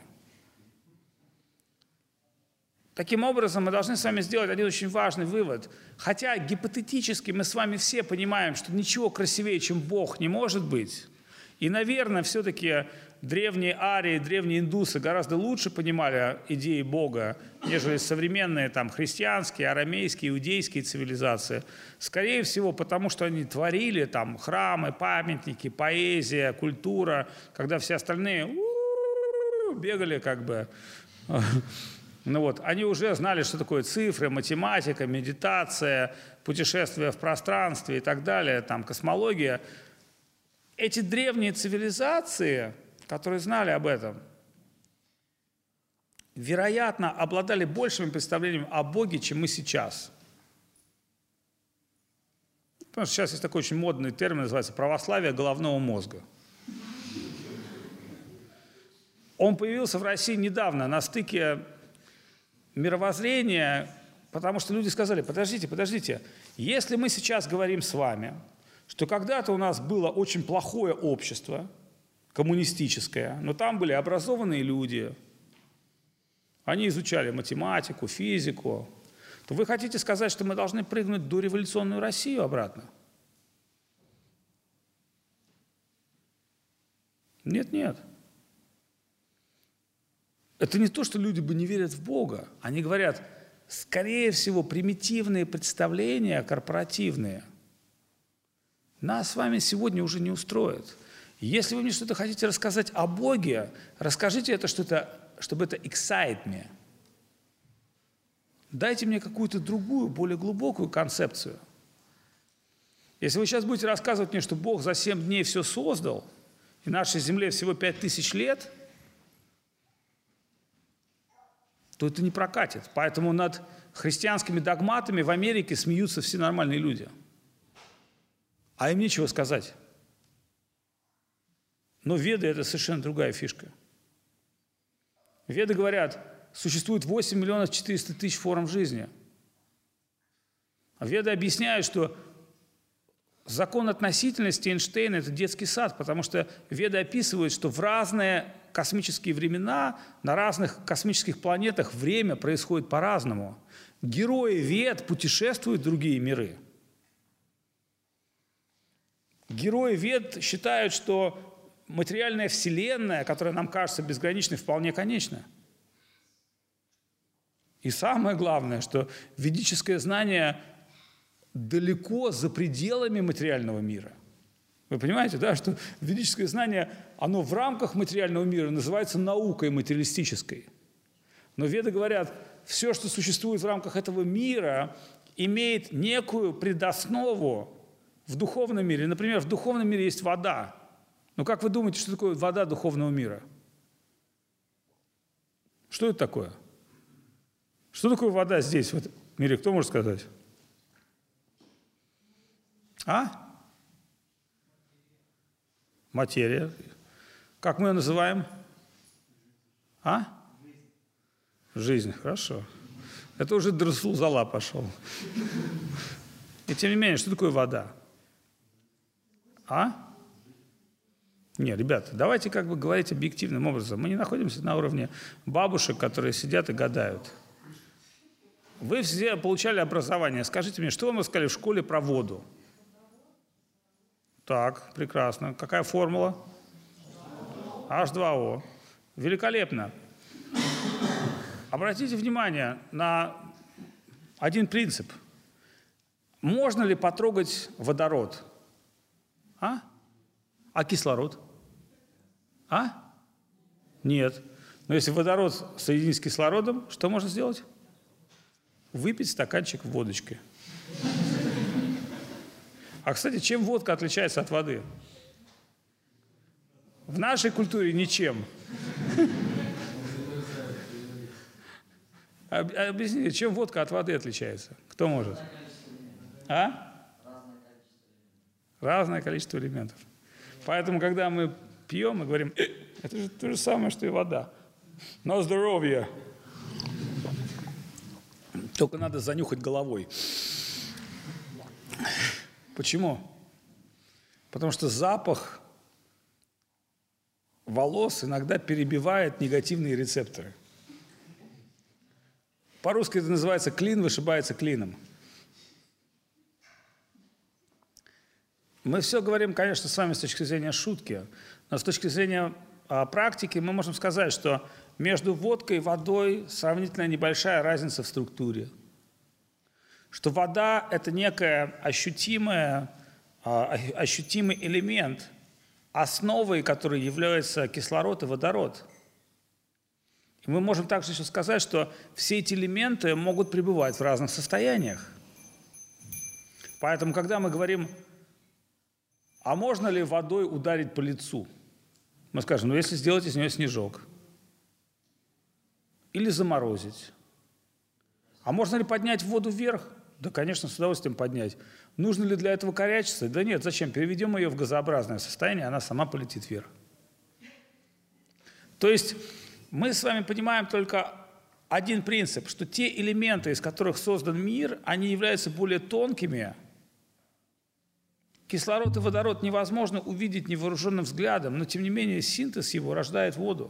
Таким образом, мы должны с вами сделать один очень важный вывод. Хотя гипотетически мы с вами все понимаем, что ничего красивее, чем Бог, не может быть. И, наверное, все-таки древние арии, древние индусы гораздо лучше понимали идеи Бога, нежели современные там христианские, арамейские, иудейские цивилизации. Скорее всего, потому что они творили там храмы, памятники, поэзия, культура, когда все остальные бегали как бы. Ну вот, они уже знали, что такое цифры, математика, медитация, путешествия в пространстве и так далее, там космология. Эти древние цивилизации, которые знали об этом, вероятно, обладали большим представлением о Боге, чем мы сейчас. Потому что сейчас есть такой очень модный термин, называется православие головного мозга. Он появился в России недавно, на стыке мировоззрения, потому что люди сказали: подождите, если мы сейчас говорим с вами, что когда-то у нас было очень плохое общество, коммунистическое, но там были образованные люди, они изучали математику, физику, то вы хотите сказать, что мы должны прыгнуть в дореволюционную Россию обратно? Нет. Это не то, что люди бы не верят в Бога. Они говорят, скорее всего, примитивные представления корпоративные нас с вами сегодня уже не устроят. Если вы мне что-то хотите рассказать о Боге, расскажите это, чтобы это excite me. Дайте мне какую-то другую, более глубокую концепцию. Если вы сейчас будете рассказывать мне, что Бог за 7 дней все создал, и нашей Земле всего 5000 лет, то это не прокатит. Поэтому над христианскими догматами в Америке смеются все нормальные люди. А им нечего сказать. Но Веды – это совершенно другая фишка. Веды говорят, существует 8 миллионов 400 тысяч форм жизни. А Веды объясняют, что закон относительности Эйнштейна – это детский сад, потому что Веды описывают, что в разные космические времена на разных космических планетах время происходит по-разному. Герои Вед путешествуют в другие миры. Герои Вед считают, что материальная вселенная, которая нам кажется безграничной, вполне конечна. И самое главное, что ведическое знание далеко за пределами материального мира. Вы понимаете, да, что ведическое знание, оно в рамках материального мира называется наукой материалистической. Но Веды говорят, все, что существует в рамках этого мира, имеет некую предоснову в духовном мире. Например, в духовном мире есть вода. Но как вы думаете, что такое вода духовного мира? Что это такое? Что такое вода здесь, в этом мире? Кто может сказать? А? Материя. Как мы ее называем? А? Жизнь. Хорошо. Это уже Расул Зала пошел. И тем не менее, что такое вода? А? Не, ребята, давайте как бы говорить объективным образом. Мы не находимся на уровне бабушек, которые сидят и гадают. Вы все получали образование. Скажите мне, что вам рассказали в школе про воду? Так, прекрасно. Какая формула? H2O. Великолепно. Обратите внимание на один принцип. Можно ли потрогать водород? А кислород? Нет. Но если водород соединить с кислородом, что можно сделать? Выпить стаканчик водочки. А, кстати, чем водка отличается от воды? В нашей культуре ничем. Объясните, чем водка от воды отличается? Кто может? Разное количество элементов. Поэтому, когда мы пьем, мы говорим, это же то же самое, что и вода. На здоровье. Только надо занюхать головой. Почему? Потому что запах волос иногда перебивает негативные рецепторы. По-русски это называется «клин вышибается клином». Мы все говорим, конечно, с вами с точки зрения шутки, но с точки зрения практике мы можем сказать, что между водкой и водой сравнительно небольшая разница в структуре. Что вода – это некий ощутимый элемент, основой которой являются кислород и водород. И мы можем также еще сказать, что все эти элементы могут пребывать в разных состояниях. Поэтому, когда мы говорим, а можно ли водой ударить по лицу? Мы скажем, ну если сделать из нее снежок. Или заморозить. А можно ли поднять воду вверх? Да, конечно, с удовольствием поднять. Нужно ли для этого корячиться? Да нет, зачем? Переведем ее в газообразное состояние, она сама полетит вверх. То есть мы с вами понимаем только один принцип, что те элементы, из которых создан мир, они являются более тонкими. Кислород и водород невозможно увидеть невооруженным взглядом, но тем не менее синтез его рождает воду.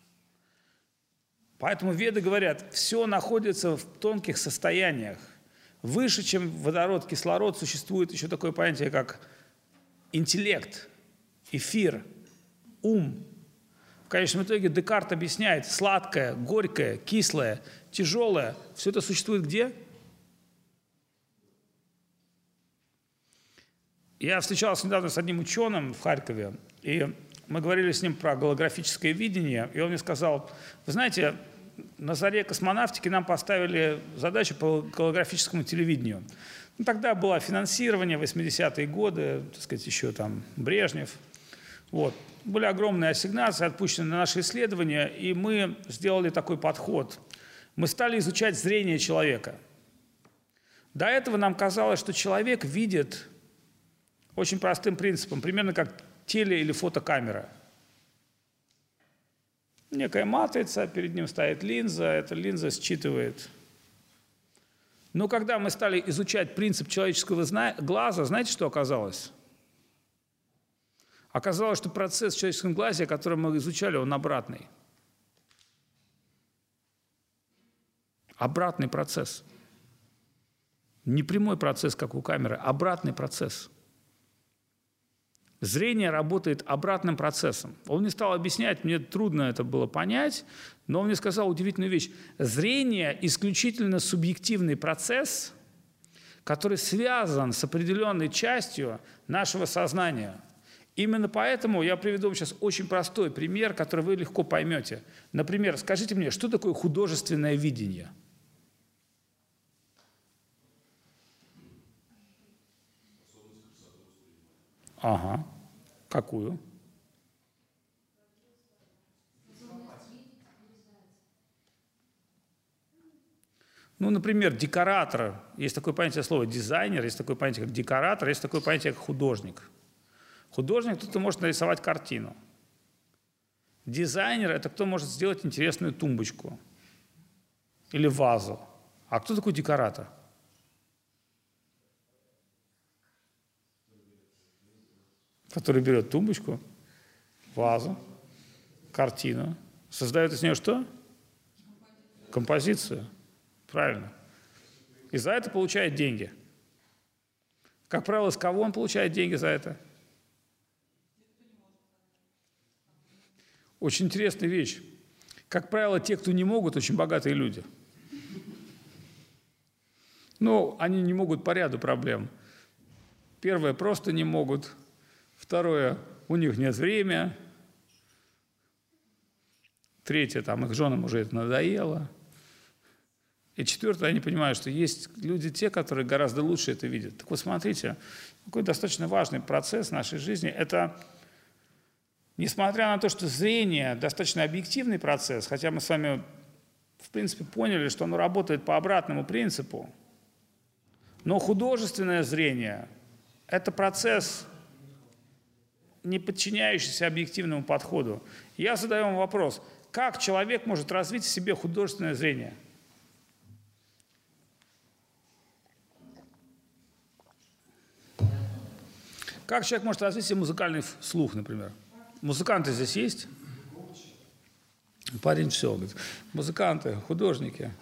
Поэтому веды говорят, все находится в тонких состояниях. Выше, чем водород, кислород, существует еще такое понятие, как интеллект, эфир, ум. В конечном итоге Декарт объясняет, сладкое, горькое, кислое, тяжелое, все это существует где? Я встречался недавно с одним ученым в Харькове, и мы говорили с ним про голографическое видение, и он мне сказал, вы знаете, на заре космонавтики нам поставили задачу по голографическому телевидению. Ну, тогда было финансирование, 80-е годы, так сказать, еще там Брежнев. Вот. Были огромные ассигнации, отпущены на наши исследования, и мы сделали такой подход. Мы стали изучать зрение человека. До этого нам казалось, что человек видит очень простым принципом, примерно как теле- или фотокамера. Некая матрица, перед ним стоит линза, эта линза считывает. Но когда мы стали изучать принцип человеческого глаза, знаете, что оказалось? Оказалось, что процесс в человеческом глазе, который мы изучали, он обратный. Обратный процесс. Не прямой процесс, как у камеры, обратный процесс. Зрение работает обратным процессом. Он мне стал объяснять, мне трудно это было понять, но он мне сказал удивительную вещь. Зрение – исключительно субъективный процесс, который связан с определенной частью нашего сознания. Именно поэтому я приведу вам сейчас очень простой пример, который вы легко поймете. Например, скажите мне, что такое художественное видение? Ага. Какую? Ну, например, декоратор. Есть такое понятие слова дизайнер, есть такое понятие как декоратор, есть такое понятие как художник. Художник – тот, кто может нарисовать картину. Дизайнер – это кто может сделать интересную тумбочку или вазу. А кто такой декоратор? Который берет тумбочку, вазу, картину, создает из нее что? Композицию. Правильно. И за это получает деньги. Как правило, с кого он получает деньги за это? Очень интересная вещь. Как правило, те, кто не могут, очень богатые люди. Но они не могут по ряду проблем. Первое, просто не могут. Второе, у них нет времени. Третье, там, их женам уже это надоело. И четвертое, они понимают, что есть люди те, которые гораздо лучше это видят. Так вот, смотрите, какой достаточно важный процесс в нашей жизни. Это, несмотря на то, что зрение достаточно объективный процесс, хотя мы с вами, в принципе, поняли, что оно работает по обратному принципу, но художественное зрение – это процесс, не подчиняющийся объективному подходу. Я задаю вам вопрос, как человек может развить в себе художественное зрение? Как человек может развить себе музыкальный слух, например? Музыканты здесь есть? Парень все, говорит, музыканты, художники.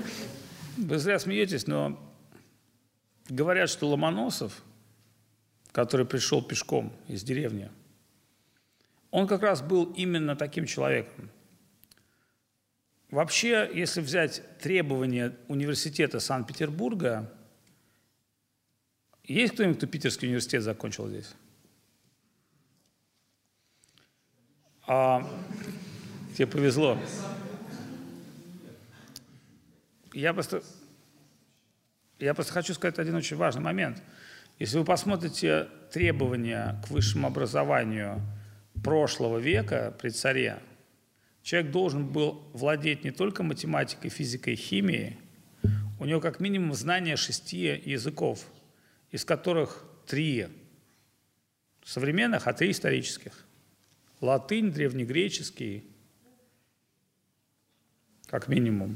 Вы зря смеетесь, но говорят, что Ломоносов который пришел пешком из деревни, он как раз был именно таким человеком. Вообще, если взять требования университета Санкт-Петербурга, есть кто-нибудь, кто Питерский университет закончил здесь? Тебе повезло. Я просто хочу сказать один очень важный момент. Если вы посмотрите требования к высшему образованию прошлого века при царе, человек должен был владеть не только математикой, физикой, химией, у него как минимум знание 6 языков, из которых 3 современных, а 3 исторических. Латынь, древнегреческий, как минимум.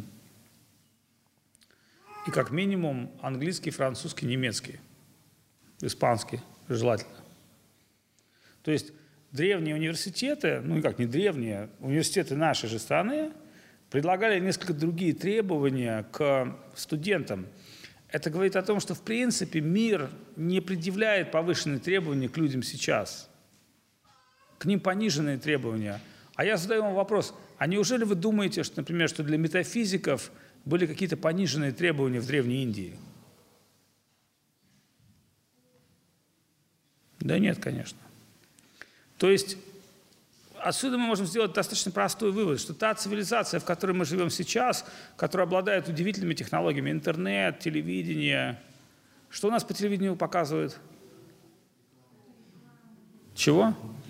И как минимум английский, французский, немецкий, испанский, желательно. То есть древние университеты, ну как не древние, университеты нашей же страны предлагали несколько другие требования к студентам. Это говорит о том, что в принципе мир не предъявляет повышенные требования к людям сейчас. К ним пониженные требования. А я задаю вам вопрос, а неужели вы думаете, что, например, что для метафизиков были какие-то пониженные требования в Древней Индии? Да нет, конечно. То есть отсюда мы можем сделать достаточно простой вывод, что та цивилизация, в которой мы живем сейчас, которая обладает удивительными технологиями, интернет, телевидение, что у нас по телевидению показывают? Чего?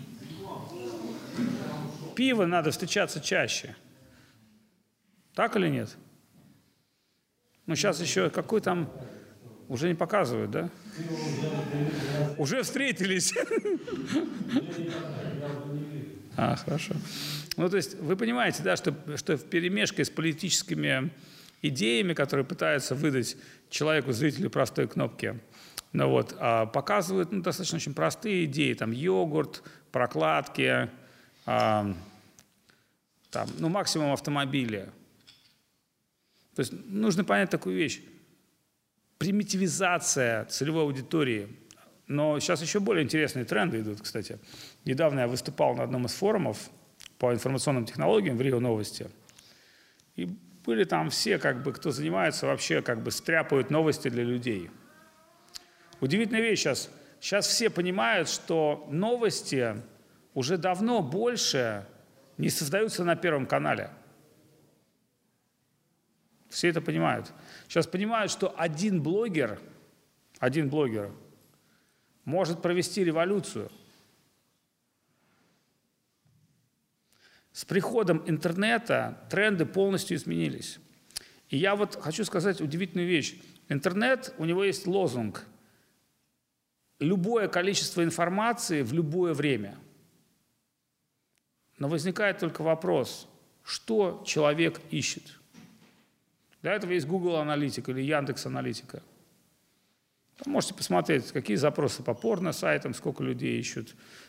Пиво надо встречаться чаще. Так или нет? Ну, сейчас еще какой там... Уже не показывают, да? Уже встретились. Хорошо. Ну, то есть вы понимаете, да, что вперемешке с политическими идеями, которые пытаются выдать человеку, зрителю простой кнопки, ну, вот, показывают достаточно очень простые идеи. Там йогурт, прокладки, там, ну, максимум автомобиля. То есть нужно понять такую вещь. Примитивизация целевой аудитории. Но сейчас еще более интересные тренды идут, кстати. Недавно я выступал на одном из форумов по информационным технологиям в РИО Новости. И были там все, кто занимается вообще, стряпают новости для людей. Удивительная вещь сейчас. Сейчас все понимают, что новости уже давно больше не создаются на Первом канале. Все это понимают. Сейчас понимают, что один блогер может провести революцию. С приходом интернета тренды полностью изменились. И я вот хочу сказать удивительную вещь. Интернет, у него есть лозунг: любое количество информации в любое время. Но возникает только вопрос, что человек ищет. Для этого есть Google Аналитика или Яндекс Аналитика. Вы можете посмотреть, какие запросы по порно-сайтам, сколько людей ищут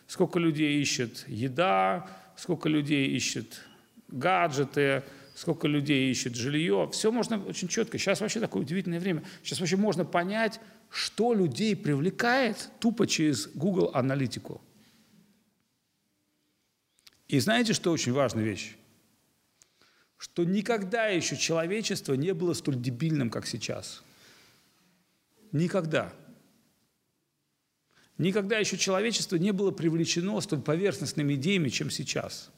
еда, сколько людей ищет гаджеты, сколько людей ищет жилье. Все можно очень четко. Сейчас вообще такое удивительное время. Сейчас вообще можно понять, что людей привлекает тупо через Google Аналитику. И знаете, что очень важная вещь? Что никогда еще человечество не было столь дебильным, как сейчас. Никогда. Никогда еще человечество не было привлечено столь поверхностными идеями, чем сейчас.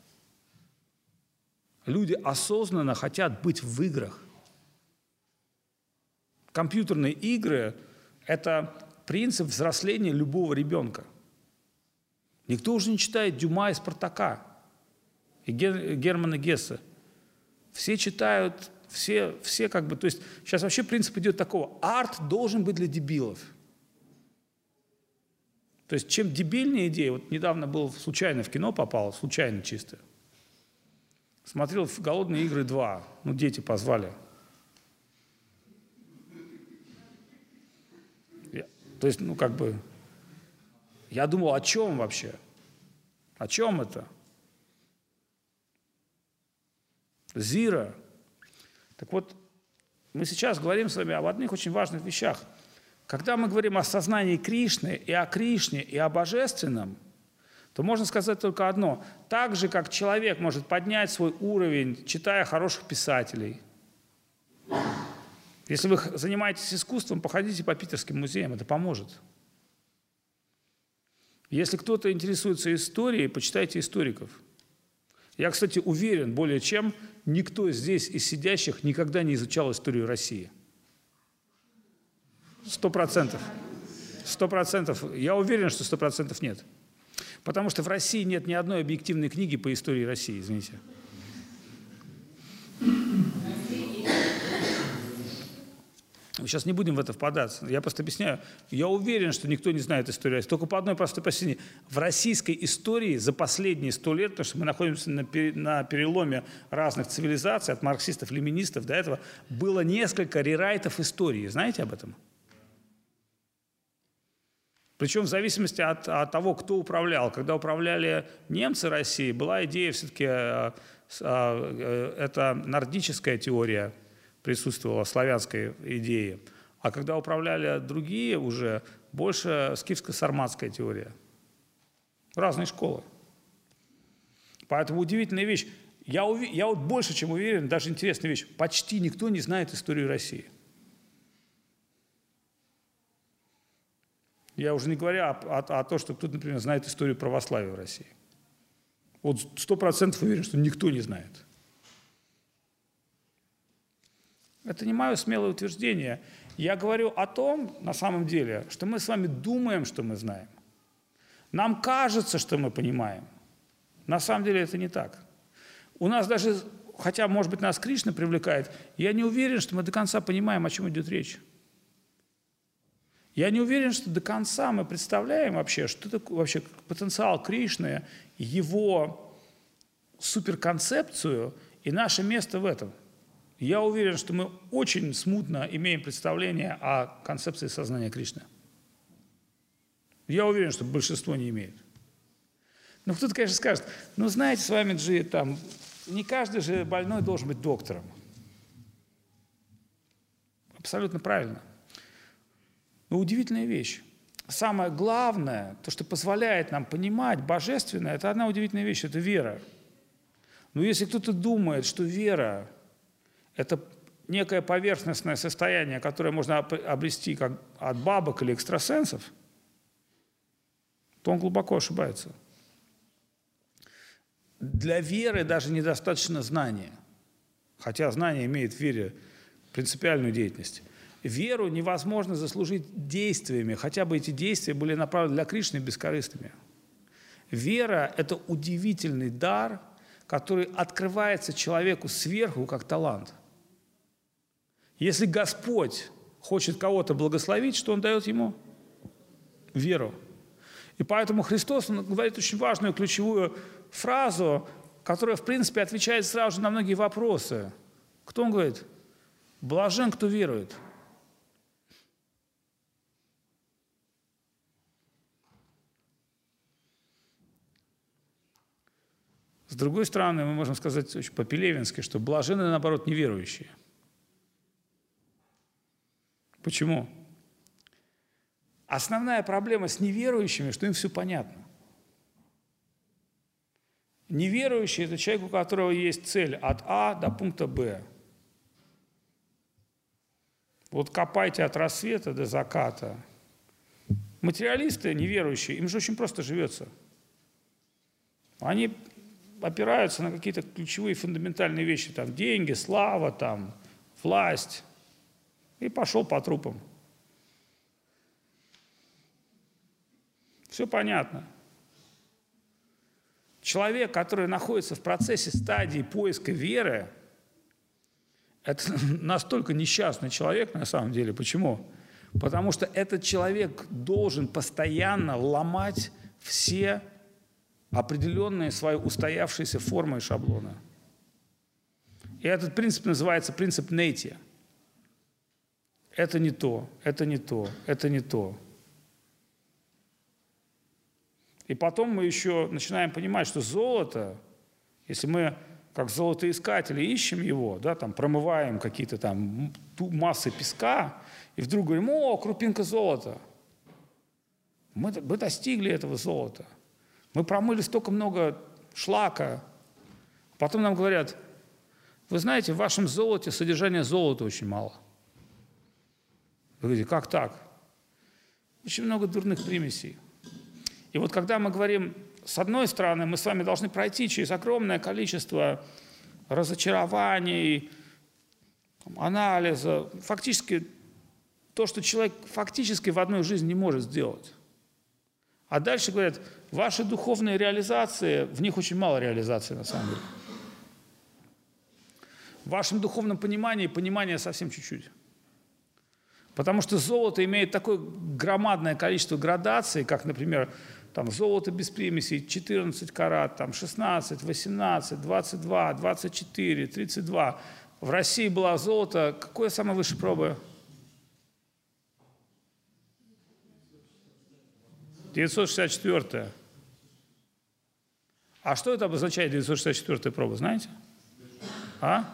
Люди осознанно хотят быть в играх. Компьютерные игры – это принцип взросления любого ребенка. Никто уже не читает Дюма и Спартака, и Германа Гессе. Все читают, то есть сейчас вообще принцип идет такого: арт должен быть для дебилов. То есть чем дебильнее идея, вот недавно случайно в кино попал, случайно чисто, смотрел «Голодные игры 2», дети позвали. То есть, я думал, о чем вообще? О чем это? Так вот, мы сейчас говорим с вами об одних очень важных вещах. Когда мы говорим о сознании Кришны, и о Кришне, и о Божественном, то можно сказать только одно. Так же, как человек может поднять свой уровень, читая хороших писателей. Если вы занимаетесь искусством, походите по питерским музеям, это поможет. Если кто-то интересуется историей, почитайте историков. Я, кстати, уверен, более чем, никто здесь из сидящих никогда не изучал историю России. 100%. 100%. Я уверен, что 100% нет. Потому что в России нет ни одной объективной книги по истории России, извините. Сейчас не будем в это впадаться. Я просто объясняю. Я уверен, что никто не знает историю России. Только по одной простой причине. В российской истории за последние 100 лет, потому что мы находимся на переломе разных цивилизаций, от марксистов, ленинистов до этого, было несколько рерайтов истории. Знаете об этом? Причем в зависимости от того, кто управлял. Когда управляли немцы Россией, была идея все-таки, это нордическая теория, присутствовала славянской идеи. А когда управляли другие уже, больше скифско-сарматская теория. Разные школы. Поэтому удивительная вещь. Я вот больше чем уверен, даже интересная вещь. Почти никто не знает историю России. Я уже не говорю о том, что кто-то, например, знает историю православия в России. Вот 100% уверен, что никто не знает. Это не мое смелое утверждение. Я говорю о том, на самом деле, что мы с вами думаем, что мы знаем. Нам кажется, что мы понимаем. На самом деле это не так. У нас даже, хотя, может быть, нас Кришна привлекает, я не уверен, что мы до конца понимаем, о чем идет речь. Я не уверен, что до конца мы представляем вообще, что такое вообще потенциал Кришны, его суперконцепцию и наше место в этом. Я уверен, что мы очень смутно имеем представление о концепции сознания Кришны. Я уверен, что большинство не имеет. Но кто-то, конечно, скажет, ну, знаете, с вами же там, не каждый же больной должен быть доктором. Абсолютно правильно. Но удивительная вещь. Самое главное, то, что позволяет нам понимать божественное, это одна удивительная вещь, это вера. Но если кто-то думает, что вера – это некое поверхностное состояние, которое можно обрести как от бабок или экстрасенсов, то он глубоко ошибается. Для веры даже недостаточно знания, хотя знание имеет в вере принципиальную деятельность. Веру невозможно заслужить действиями, хотя бы эти действия были направлены для Кришны бескорыстными. Вера – это удивительный дар, который открывается человеку сверху как талант. Если Господь хочет кого-то благословить, что Он дает ему? Веру. И поэтому Христос говорит очень важную ключевую фразу, которая, в принципе, отвечает сразу же на многие вопросы. Кто Он говорит? Блажен, кто верует. С другой стороны, мы можем сказать очень по-пелевински, что блажены, наоборот, неверующие. Почему? Основная проблема с неверующими, что им все понятно. Неверующий – это человек, у которого есть цель от А до пункта Б. Вот копайте от рассвета до заката. Материалисты, неверующие, им же очень просто живется. Они опираются на какие-то ключевые фундаментальные вещи, там деньги, слава, там, власть, и пошел по трупам. Все понятно. Человек, который находится в процессе стадии поиска веры, это настолько несчастный человек на самом деле. Почему? Потому что этот человек должен постоянно ломать все определенные свои устоявшиеся формы и шаблоны. И этот принцип называется принцип нейтия. Это не то, это не то, это не то. И потом мы еще начинаем понимать, что золото, если мы как золотоискатели, ищем его, да, там, промываем какие-то там массы песка, и вдруг говорим: о, крупинка золота. Мы достигли этого золота. Мы промыли столько много шлака. Потом нам говорят: вы знаете, в вашем золоте содержание золота очень мало. Вы говорите: как так? Очень много дурных примесей. И вот когда мы говорим, с одной стороны, мы с вами должны пройти через огромное количество разочарований, анализа, фактически то, что человек фактически в одной жизни не может сделать. А дальше говорят: ваши духовные реализации, в них очень мало реализации на самом деле. В вашем духовном понимании понимания совсем чуть-чуть. Потому что золото имеет такое громадное количество градаций, как, например, там, золото без примесей 14 карат, там, 16, 18, 22, 24, 32. В России было золото. Какое самое высшее пробы? 964. А что это обозначает, 964 проба, знаете? А?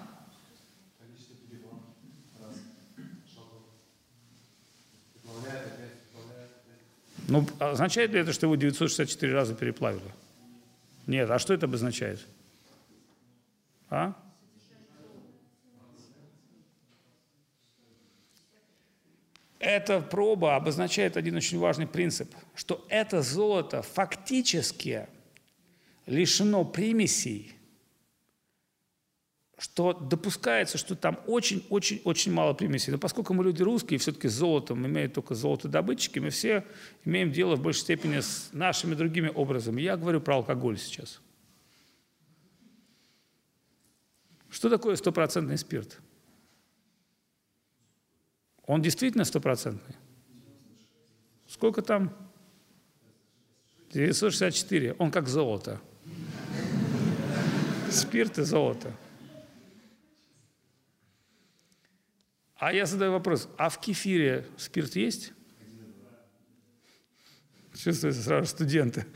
Ну, означает ли это, что его 964 раза переплавили? Нет. А что это обозначает? А? Эта проба обозначает один очень важный принцип, что это золото фактически лишено примесей, что допускается, что там очень-очень-очень мало примесей. Но поскольку мы люди русские, все-таки с золотом имеют только золотодобытчики, мы все имеем дело в большей степени с нашими другими образами. Я говорю про алкоголь сейчас. Что такое стопроцентный спирт? Он действительно стопроцентный? Сколько там? 964. Он как золото. Спирт и золото. А я задаю вопрос: а в кефире спирт есть? Чувствуется сразу студенты.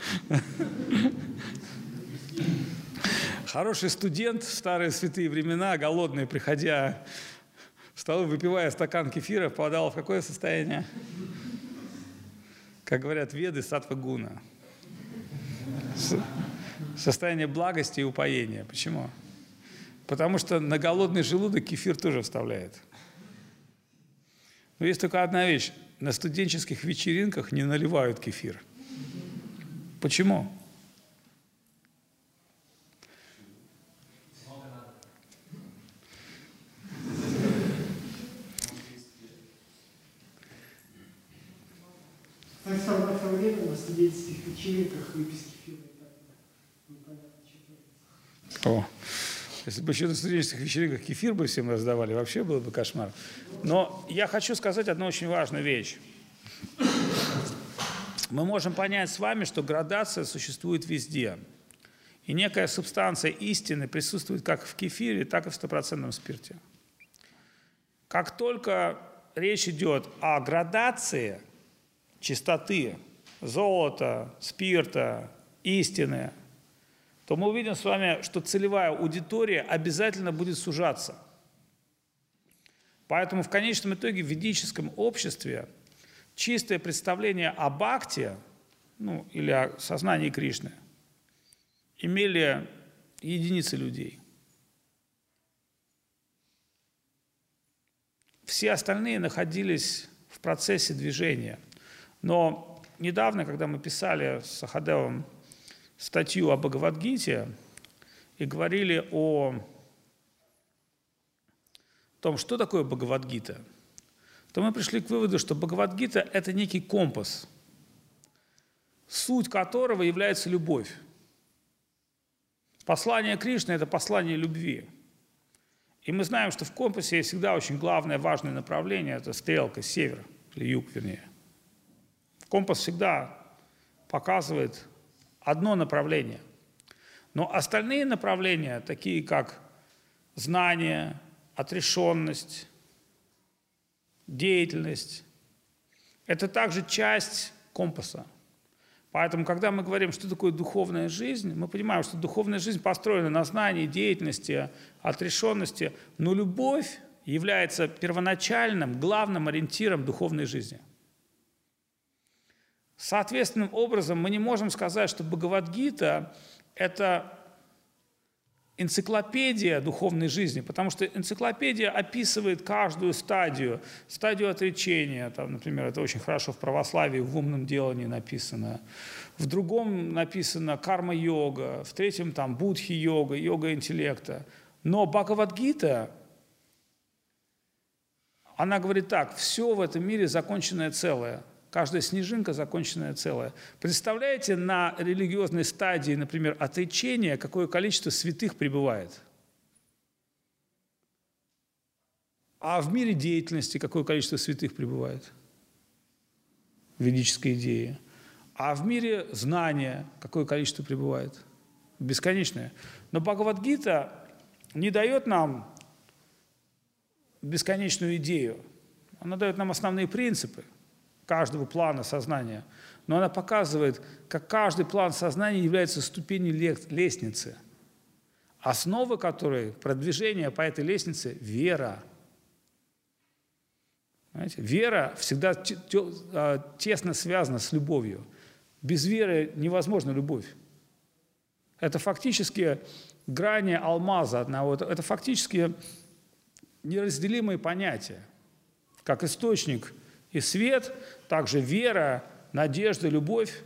Хороший студент в старые святые времена, голодный, приходя в столовую, выпивая стакан кефира, попадал в какое состояние? Как говорят веды, саттва-гуна. Состояние благости и упоения. Почему? Потому что на голодный желудок кефир тоже вставляет. Но есть только одна вещь. На студенческих вечеринках не наливают кефир. Почему? Так самое время на студенческих вечеринках выпить кефира. Непонятно, что. О, если бы еще на студенческих вечеринках кефир бы всем раздавали, вообще было бы кошмар. Но я хочу сказать одну очень важную вещь. Мы можем понять с вами, что градация существует везде. И некая субстанция истины присутствует как в кефире, так и в стопроцентном спирте. Как только речь идет о градации чистоты золота, спирта, истины, то мы увидим с вами, что целевая аудитория обязательно будет сужаться. Поэтому в конечном итоге в ведическом обществе чистое представление о бхакти, ну, или о сознании Кришны, имели единицы людей. Все остальные находились в процессе движения. Но недавно, когда мы писали с Сахадевом статью о Бхагавад-гите и говорили о том, что такое Бхагавад-гита, то мы пришли к выводу, что Бхагавад-гита – это некий компас, суть которого является любовь. Послание Кришны – это послание любви. И мы знаем, что в компасе всегда очень главное, важное направление – это стрелка, север, или юг, вернее. Компас всегда показывает одно направление. Но остальные направления, такие как знание, отрешенность, деятельность, это также часть компаса. Поэтому, когда мы говорим, что такое духовная жизнь, мы понимаем, что духовная жизнь построена на знании, деятельности, отрешенности, но любовь является первоначальным, главным ориентиром духовной жизни. Соответственным образом мы не можем сказать, что Бхагавад-гита – это энциклопедия духовной жизни, потому что энциклопедия описывает каждую стадию отречения. Там, например, это очень хорошо в православии, в умном делании написано. В другом написано карма-йога, в третьем там будхи-йога, йога интеллекта. Но Бхагавад-гита, она говорит так: все в этом мире законченное целое. Каждая снежинка – законченное целое. Представляете, на религиозной стадии, например, отречения, какое количество святых пребывает? А в мире деятельности какое количество святых пребывает? В ведической идее. А в мире знания какое количество пребывает? Бесконечное. Но Бхагавад-гита не дает нам бесконечную идею. Она дает нам основные принципы каждого плана сознания. Но она показывает, как каждый план сознания является ступенью лестницы, основа которой, продвижение по этой лестнице – вера. Понимаете? Вера всегда тесно связана с любовью. Без веры невозможна любовь. Это фактически грани алмаза одного. Это фактически неразделимые понятия. Как источник и свет, также вера, надежда, любовь.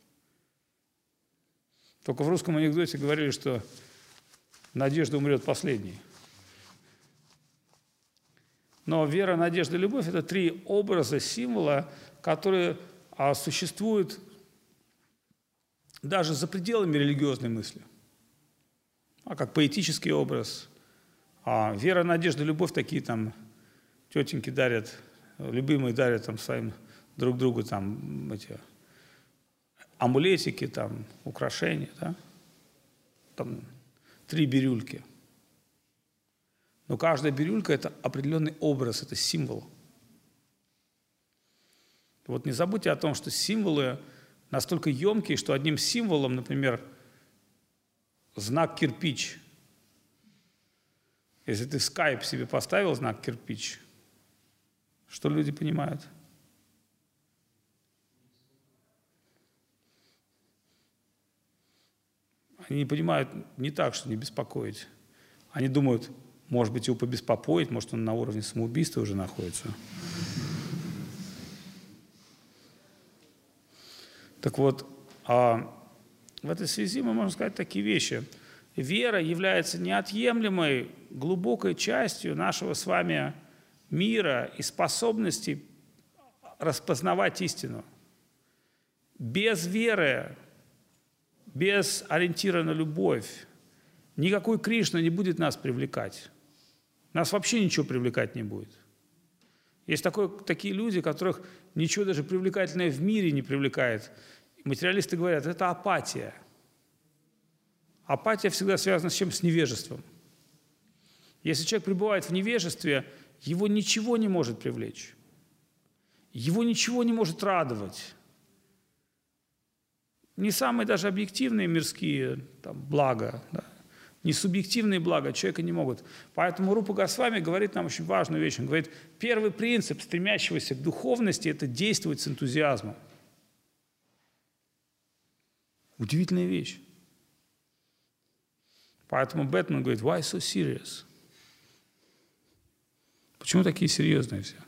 Только в русском анекдоте говорили, что надежда умрет последней. Но вера, надежда, любовь – это три образа, символа, которые существуют даже за пределами религиозной мысли. Как поэтический образ. Вера, надежда, любовь – такие там тетеньки дарят, любимые дарят там своим друг другу там эти амулетики, там, украшения, да? Там 3 бирюльки. Но каждая бирюлька – это определенный образ, это символ. Вот не забудьте о том, что символы настолько емкие, что одним символом, например, знак кирпич. Если ты в Skype себе поставил знак кирпич, что люди понимают? Они не понимают не так, что не беспокоить. Они думают, может быть, его побеспокоить, может, он на уровне самоубийства уже находится. Так вот, в этой связи мы можем сказать такие вещи. Вера является неотъемлемой, глубокой частью нашего с вами мира и способности распознавать истину. Без веры, без ориентира на любовь, никакой Кришна не будет нас привлекать. Нас вообще ничего привлекать не будет. Есть такие люди, которых ничего даже привлекательное в мире не привлекает. Материалисты говорят, это апатия. Апатия всегда связана с чем? С невежеством. Если человек пребывает в невежестве, его ничего не может привлечь. Его ничего не может радовать. Не самые даже объективные мирские там, блага, да, не субъективные блага человека не могут. Поэтому Рупа Госвами говорит нам очень важную вещь. Он говорит, первый принцип стремящегося к духовности – это действовать с энтузиазмом. Удивительная вещь. Поэтому Бэтмен говорит, why so serious? Почему такие серьезные все?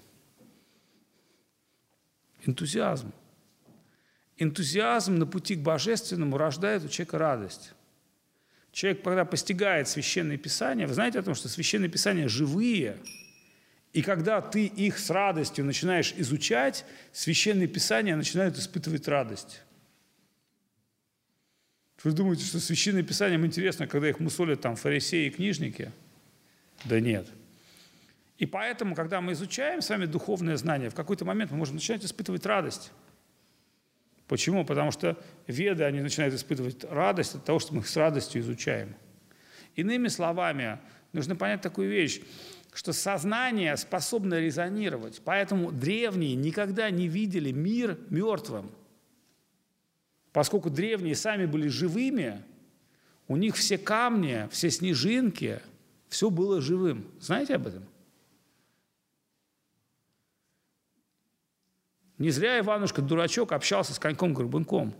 Энтузиазм. Энтузиазм на пути к божественному рождает у человека радость. Человек, когда постигает Священное Писание, вы знаете о том, что Священное Писание живые, и когда ты их с радостью начинаешь изучать, Священное Писание начинает испытывать радость. Вы думаете, что Священное Писанием интересно, когда их мусолят там фарисеи и книжники? Да нет. И поэтому, когда мы изучаем с вами духовное знание, в какой-то момент мы можем начинать испытывать радость. Почему? Потому что веды, они начинают испытывать радость от того, что мы их с радостью изучаем. Иными словами, нужно понять такую вещь, что сознание способно резонировать. Поэтому древние никогда не видели мир мертвым. Поскольку древние сами были живыми, у них все камни, все снежинки, все было живым. Знаете об этом? Не зря Иванушка-дурачок общался с коньком-горбунком.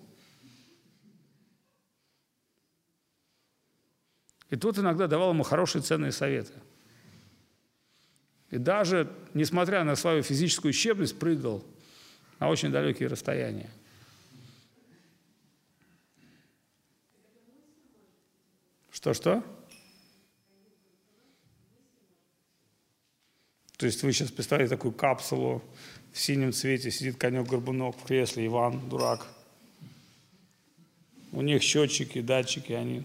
И тот иногда давал ему хорошие ценные советы. И даже, несмотря на свою физическую ущербность, прыгал на очень далекие расстояния. Что-что? То есть вы сейчас представляете такую капсулу в синем цвете, сидит конек-горбунок в кресле, Иван, дурак. У них счетчики, датчики, они...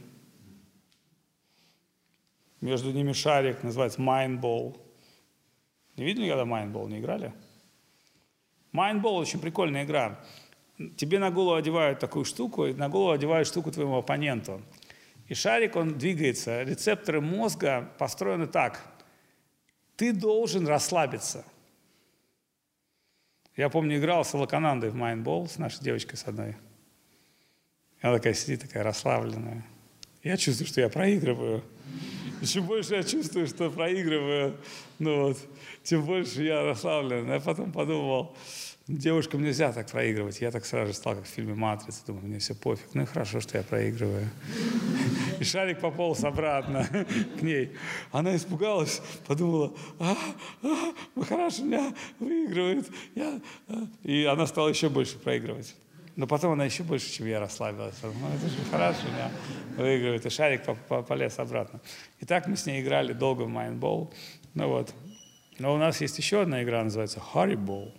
Между ними шарик, называется Mindball. Не видели никогда Mindball, не играли? Mindball очень прикольная игра. Тебе на голову одевают такую штуку, и на голову одевают штуку твоему оппоненту. И шарик, он двигается. Рецепторы мозга построены так. Ты должен расслабиться. Я помню, играл с Лаканандой в Mindball, с нашей девочкой с одной. Она такая сидит, такая расслабленная. Я чувствую, что я проигрываю. И чем больше я чувствую, что проигрываю, тем больше я расслаблен. Я потом подумал, девушкам нельзя так проигрывать. Я так сразу же стал, как в фильме «Матрица». Думаю, мне все пофиг. Ну и хорошо, что я проигрываю. И шарик пополз обратно к ней. Она испугалась, подумала, хорошо, меня выигрывает. И она стала еще больше проигрывать. Но потом она еще больше, чем я, расслабилась. Ну, это же хорошо, меня выигрывает. И шарик полез обратно. И так мы с ней играли долго в Mindball. Но у нас есть еще одна игра, называется Hariball.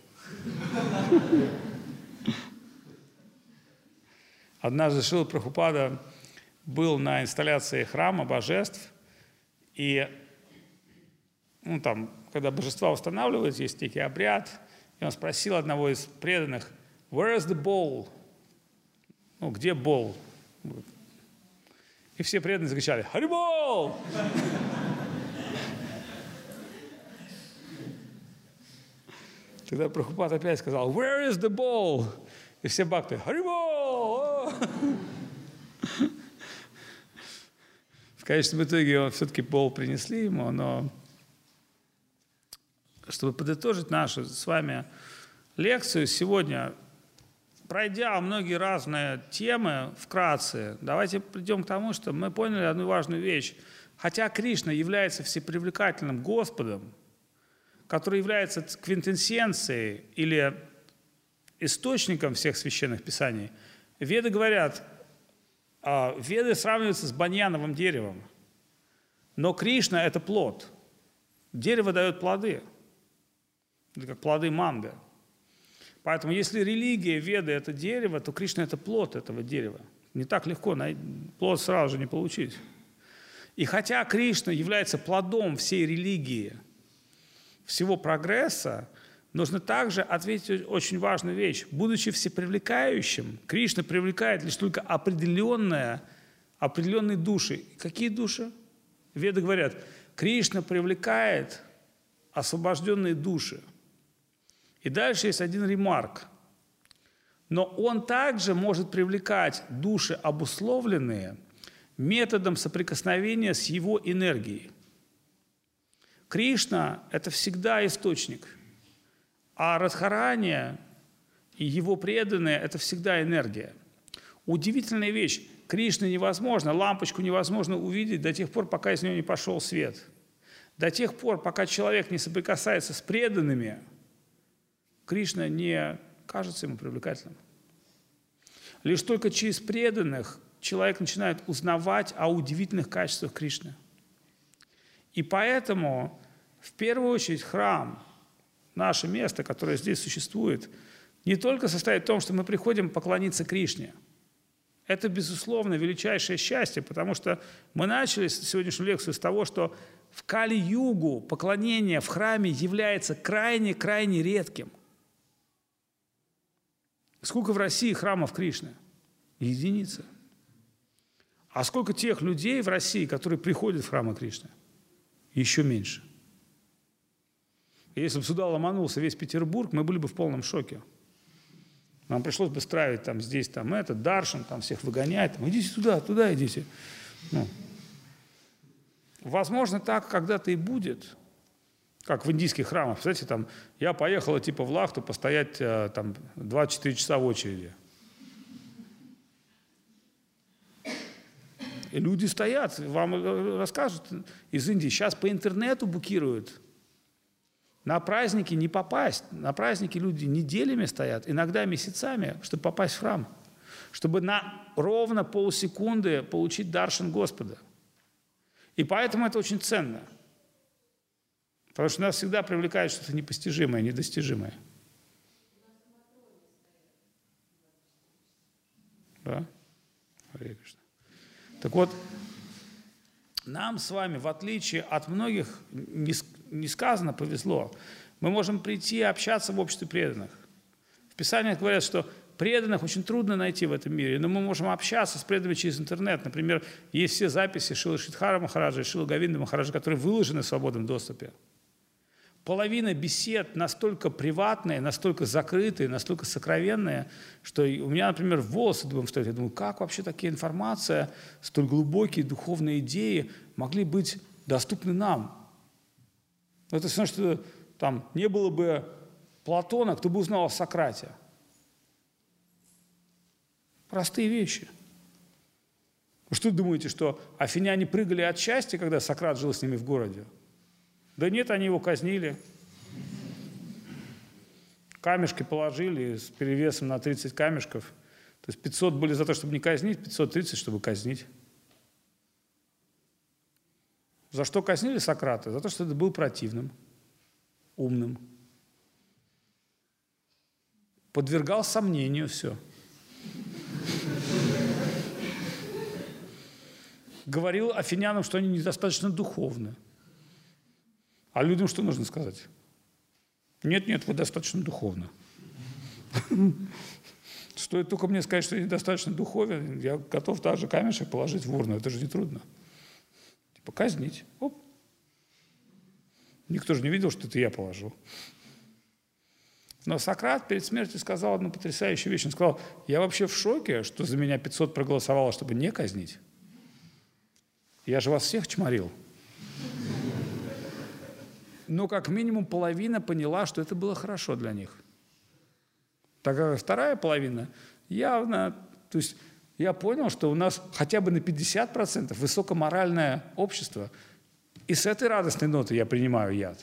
Однажды Шрила Прабхупада был на инсталляции храма божеств. И когда божества устанавливаются, есть некий обряд. И он спросил одного из преданных, «Where is the bowl?» Где bowl? И все преданные закричали «Харибол!» Тогда Прабхупад опять сказал «Where is the bowl?» И все бхакты «Харибол!» В конечном итоге все-таки bowl принесли ему, но чтобы подытожить нашу с вами лекцию сегодня, пройдя многие разные темы вкратце, давайте придем к тому, что мы поняли одну важную вещь. Хотя Кришна является всепривлекательным Господом, который является квинтэссенцией или источником всех священных писаний, Веды говорят, Веды сравниваются с баньяновым деревом, но Кришна – это плод. Дерево дает плоды, это как плоды манго. Поэтому если религия, Веды – это дерево, то Кришна – это плод этого дерева. Не так легко плод сразу же не получить. И хотя Кришна является плодом всей религии, всего прогресса, нужно также ответить очень важную вещь. Будучи всепривлекающим, Кришна привлекает лишь только определенные души. Какие души? Веды говорят, Кришна привлекает освобожденные души. И дальше есть один ремарк. Но он также может привлекать души обусловленные методом соприкосновения с его энергией. Кришна – это всегда источник, а Радхарани и его преданные – это всегда энергия. Удивительная вещь. Кришну невозможно, лампочку невозможно увидеть до тех пор, пока из нее не пошел свет. До тех пор, пока человек не соприкасается с преданными, Кришна не кажется ему привлекательным. Лишь только через преданных человек начинает узнавать о удивительных качествах Кришны. И поэтому, в первую очередь, храм, наше место, которое здесь существует, не только состоит в том, что мы приходим поклониться Кришне. Это, безусловно, величайшее счастье, потому что мы начали сегодняшнюю лекцию с того, что в Кали-югу поклонение в храме является крайне-крайне редким. Сколько в России храмов Кришны? Единица. А сколько тех людей в России, которые приходят в храмы Кришны? Еще меньше. И если бы сюда ломанулся весь Петербург, мы были бы в полном шоке. Нам пришлось бы строить там здесь, там это, даршан, там всех выгонять. Там, идите туда, туда идите. Ну. Возможно, так когда-то и будет, как в индийских храмах. Представляете, там, я поехала типа в Лахту постоять там 24 часа в очереди. И люди стоят, вам расскажут из Индии. Сейчас по интернету букируют. На праздники не попасть. На праздники люди неделями стоят, иногда месяцами, чтобы попасть в храм. Чтобы на ровно полсекунды получить даршан Господа. И поэтому это очень ценно. Потому что нас всегда привлекает что-то непостижимое, недостижимое. Да? Так вот, нам с вами, в отличие от многих, несказанно повезло. Мы можем прийти и общаться в обществе преданных. В Писании говорят, что преданных очень трудно найти в этом мире, но мы можем общаться с преданными через интернет. Например, есть все записи Шрилы Шридхара Махараджа и Шрилы Говинды Махараджа, которые выложены в свободном доступе. Половина бесед настолько приватные, настолько закрытые, настолько сокровенные, что у меня, например, волосы дыбом встают. Я думаю, как вообще такая информация, столь глубокие духовные идеи могли быть доступны нам? Это все, что там не было бы Платона, кто бы узнал о Сократе. Простые вещи. Вы что думаете, что афиняне прыгали от счастья, когда Сократ жил с ними в городе? Да нет, они его казнили. Камешки положили с перевесом на 30 камешков. То есть 500 были за то, чтобы не казнить, 530, чтобы казнить. За что казнили Сократа? За то, что это был противным, умным. Подвергал сомнению все. Говорил афинянам, что они недостаточно духовны. А людям что нужно сказать? Нет, вы достаточно духовны. Стоит только мне сказать, что я недостаточно духовен, я готов также камешек положить в урну. Это же не трудно. Типа казнить. Оп. Никто же не видел, что это я положил. Но Сократ перед смертью сказал одну потрясающую вещь. Он сказал, я вообще в шоке, что за меня 500 проголосовало, чтобы не казнить. Я же вас всех чморил. Но как минимум половина поняла, что это было хорошо для них. Так как вторая половина явно... То есть я понял, что у нас хотя бы на 50% высокоморальное общество. И с этой радостной ноты я принимаю яд.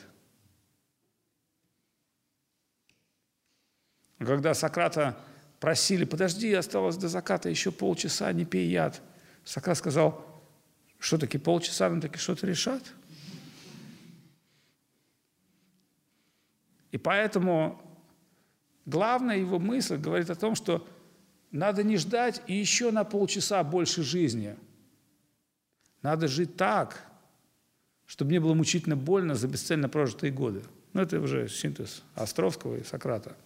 Когда Сократа просили, подожди, осталось до заката еще полчаса, не пей яд. Сократ сказал, что таки полчаса, нам таки что-то решат. И поэтому главная его мысль говорит о том, что надо не ждать и еще на полчаса больше жизни. Надо жить так, чтобы не было мучительно больно за бесцельно прожитые годы. Ну, это уже синтез Островского и Сократа.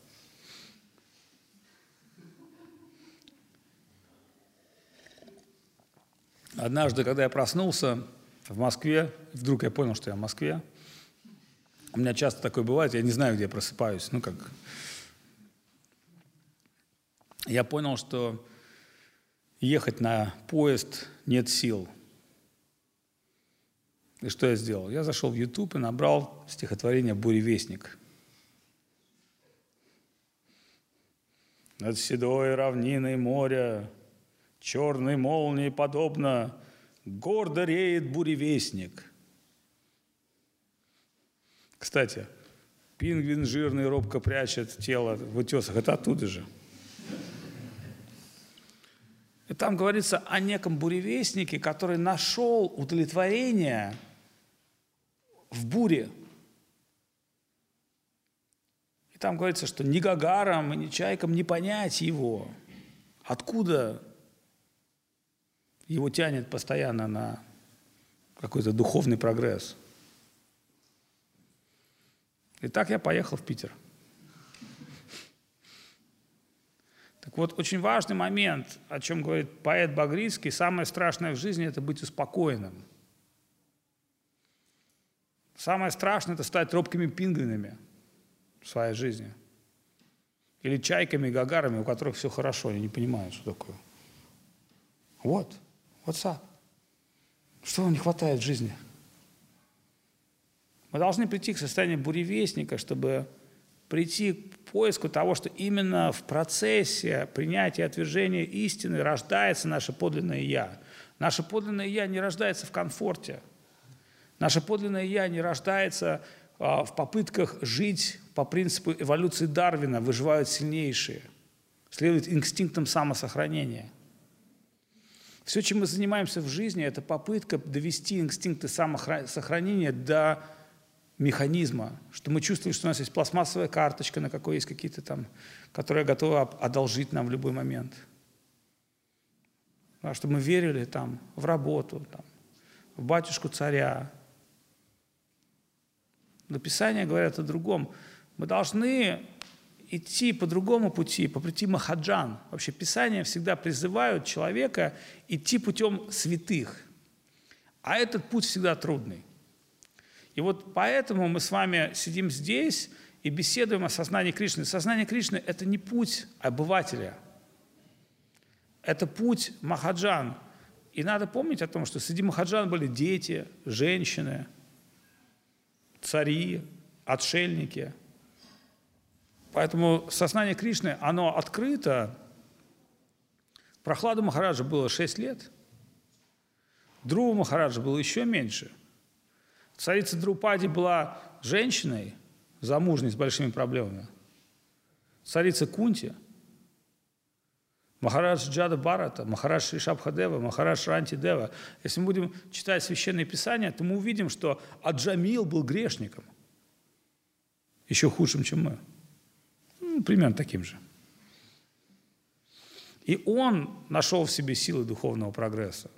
Однажды, когда я проснулся в Москве, вдруг я понял, что я в Москве. У меня часто такое бывает, я не знаю, где я просыпаюсь. Я понял, что ехать на поезд нет сил. И что я сделал? Я зашел в YouTube и набрал стихотворение «Буревестник». Над седой равниной моря, черной молнии подобно, гордо реет буревестник. Кстати, пингвин жирный робко прячет тело в утесах. Это оттуда же. И там говорится о неком буревестнике, который нашел удовлетворение в буре. И там говорится, что ни гагарам, ни чайкам не понять его. Откуда его тянет постоянно на какой-то духовный прогресс. И так я поехал в Питер. Так вот, очень важный момент, о чем говорит поэт Багрицкий, самое страшное в жизни – это быть успокоенным. Самое страшное – это стать робкими пингвинами в своей жизни. Или чайками и гагарами, у которых все хорошо, они не понимают, что такое. Вот, what's up? Что вам не хватает в жизни? Мы должны прийти к состоянию буревестника, чтобы прийти к поиску того, что именно в процессе принятия и отвержения истины рождается наше подлинное «Я». Наше подлинное «Я» не рождается в комфорте. Наше подлинное «Я» не рождается в попытках жить по принципу эволюции Дарвина, выживают сильнейшие, следует инстинктам самосохранения. Все, чем мы занимаемся в жизни, это попытка довести инстинкты самосохранения до механизма, что мы чувствуем, что у нас есть пластмассовая карточка, на какой есть какие-то там, которые готовы одолжить нам в любой момент. Да, чтобы мы верили там, в работу, там, в батюшку царя. Но Писание говорит о другом. Мы должны идти по другому пути, по пути Махаджан. Вообще Писания всегда призывают человека идти путем святых. А этот путь всегда трудный. И вот поэтому мы с вами сидим здесь и беседуем о сознании Кришны. Сознание Кришны – это не путь обывателя. Это путь Махаджан. И надо помнить о том, что среди Махаджан были дети, женщины, цари, отшельники. Поэтому сознание Кришны, оно открыто. Прохладу Махараджа было 6 лет. Друву Махараджа было еще меньше. Царица Друпади была женщиной, замужней, с большими проблемами. Царица Кунти, Махарадж Джада Барата, Махарадж Ришабхадева, Махарадж Ранти Дева. Если мы будем читать Священное Писание, то мы увидим, что Аджамил был грешником. Еще худшим, чем мы. Примерно таким же. И он нашел в себе силы духовного прогресса.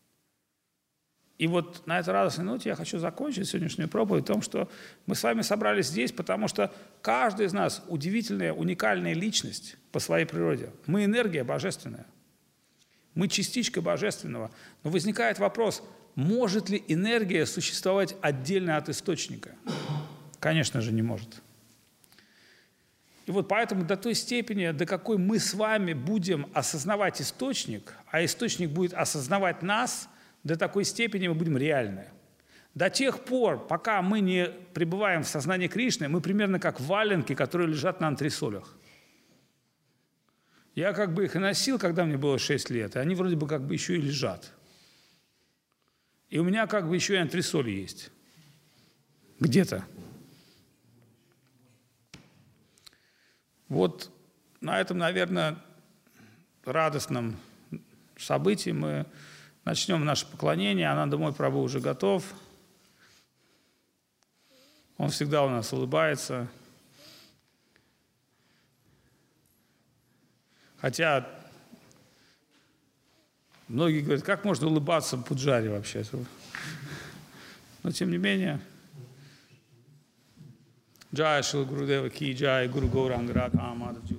И вот на этой радостной ноте я хочу закончить сегодняшнюю проповедь о том, что мы с вами собрались здесь, потому что каждый из нас удивительная, уникальная личность по своей природе. Мы энергия божественная. Мы частичка божественного. Но возникает вопрос, может ли энергия существовать отдельно от источника? Конечно же, не может. И вот поэтому до той степени, до какой мы с вами будем осознавать источник, а источник будет осознавать нас, до такой степени мы будем реальны. До тех пор, пока мы не пребываем в сознании Кришны, мы примерно как валенки, которые лежат на антресолях. Я как бы их и носил, когда мне было 6 лет, и они вроде бы как бы еще и лежат. И у меня как бы еще и антресоль есть. Где-то. Вот на этом, наверное, радостном событии мы начнем наше поклонение. Ананда мой Прабху уже готов. Он всегда у нас улыбается. Хотя многие говорят, как можно улыбаться пуджаре вообще? Но тем не менее. Джай Шрила Гурудева Ки Джай, Гуру Гауранга Радха Мадхав Джи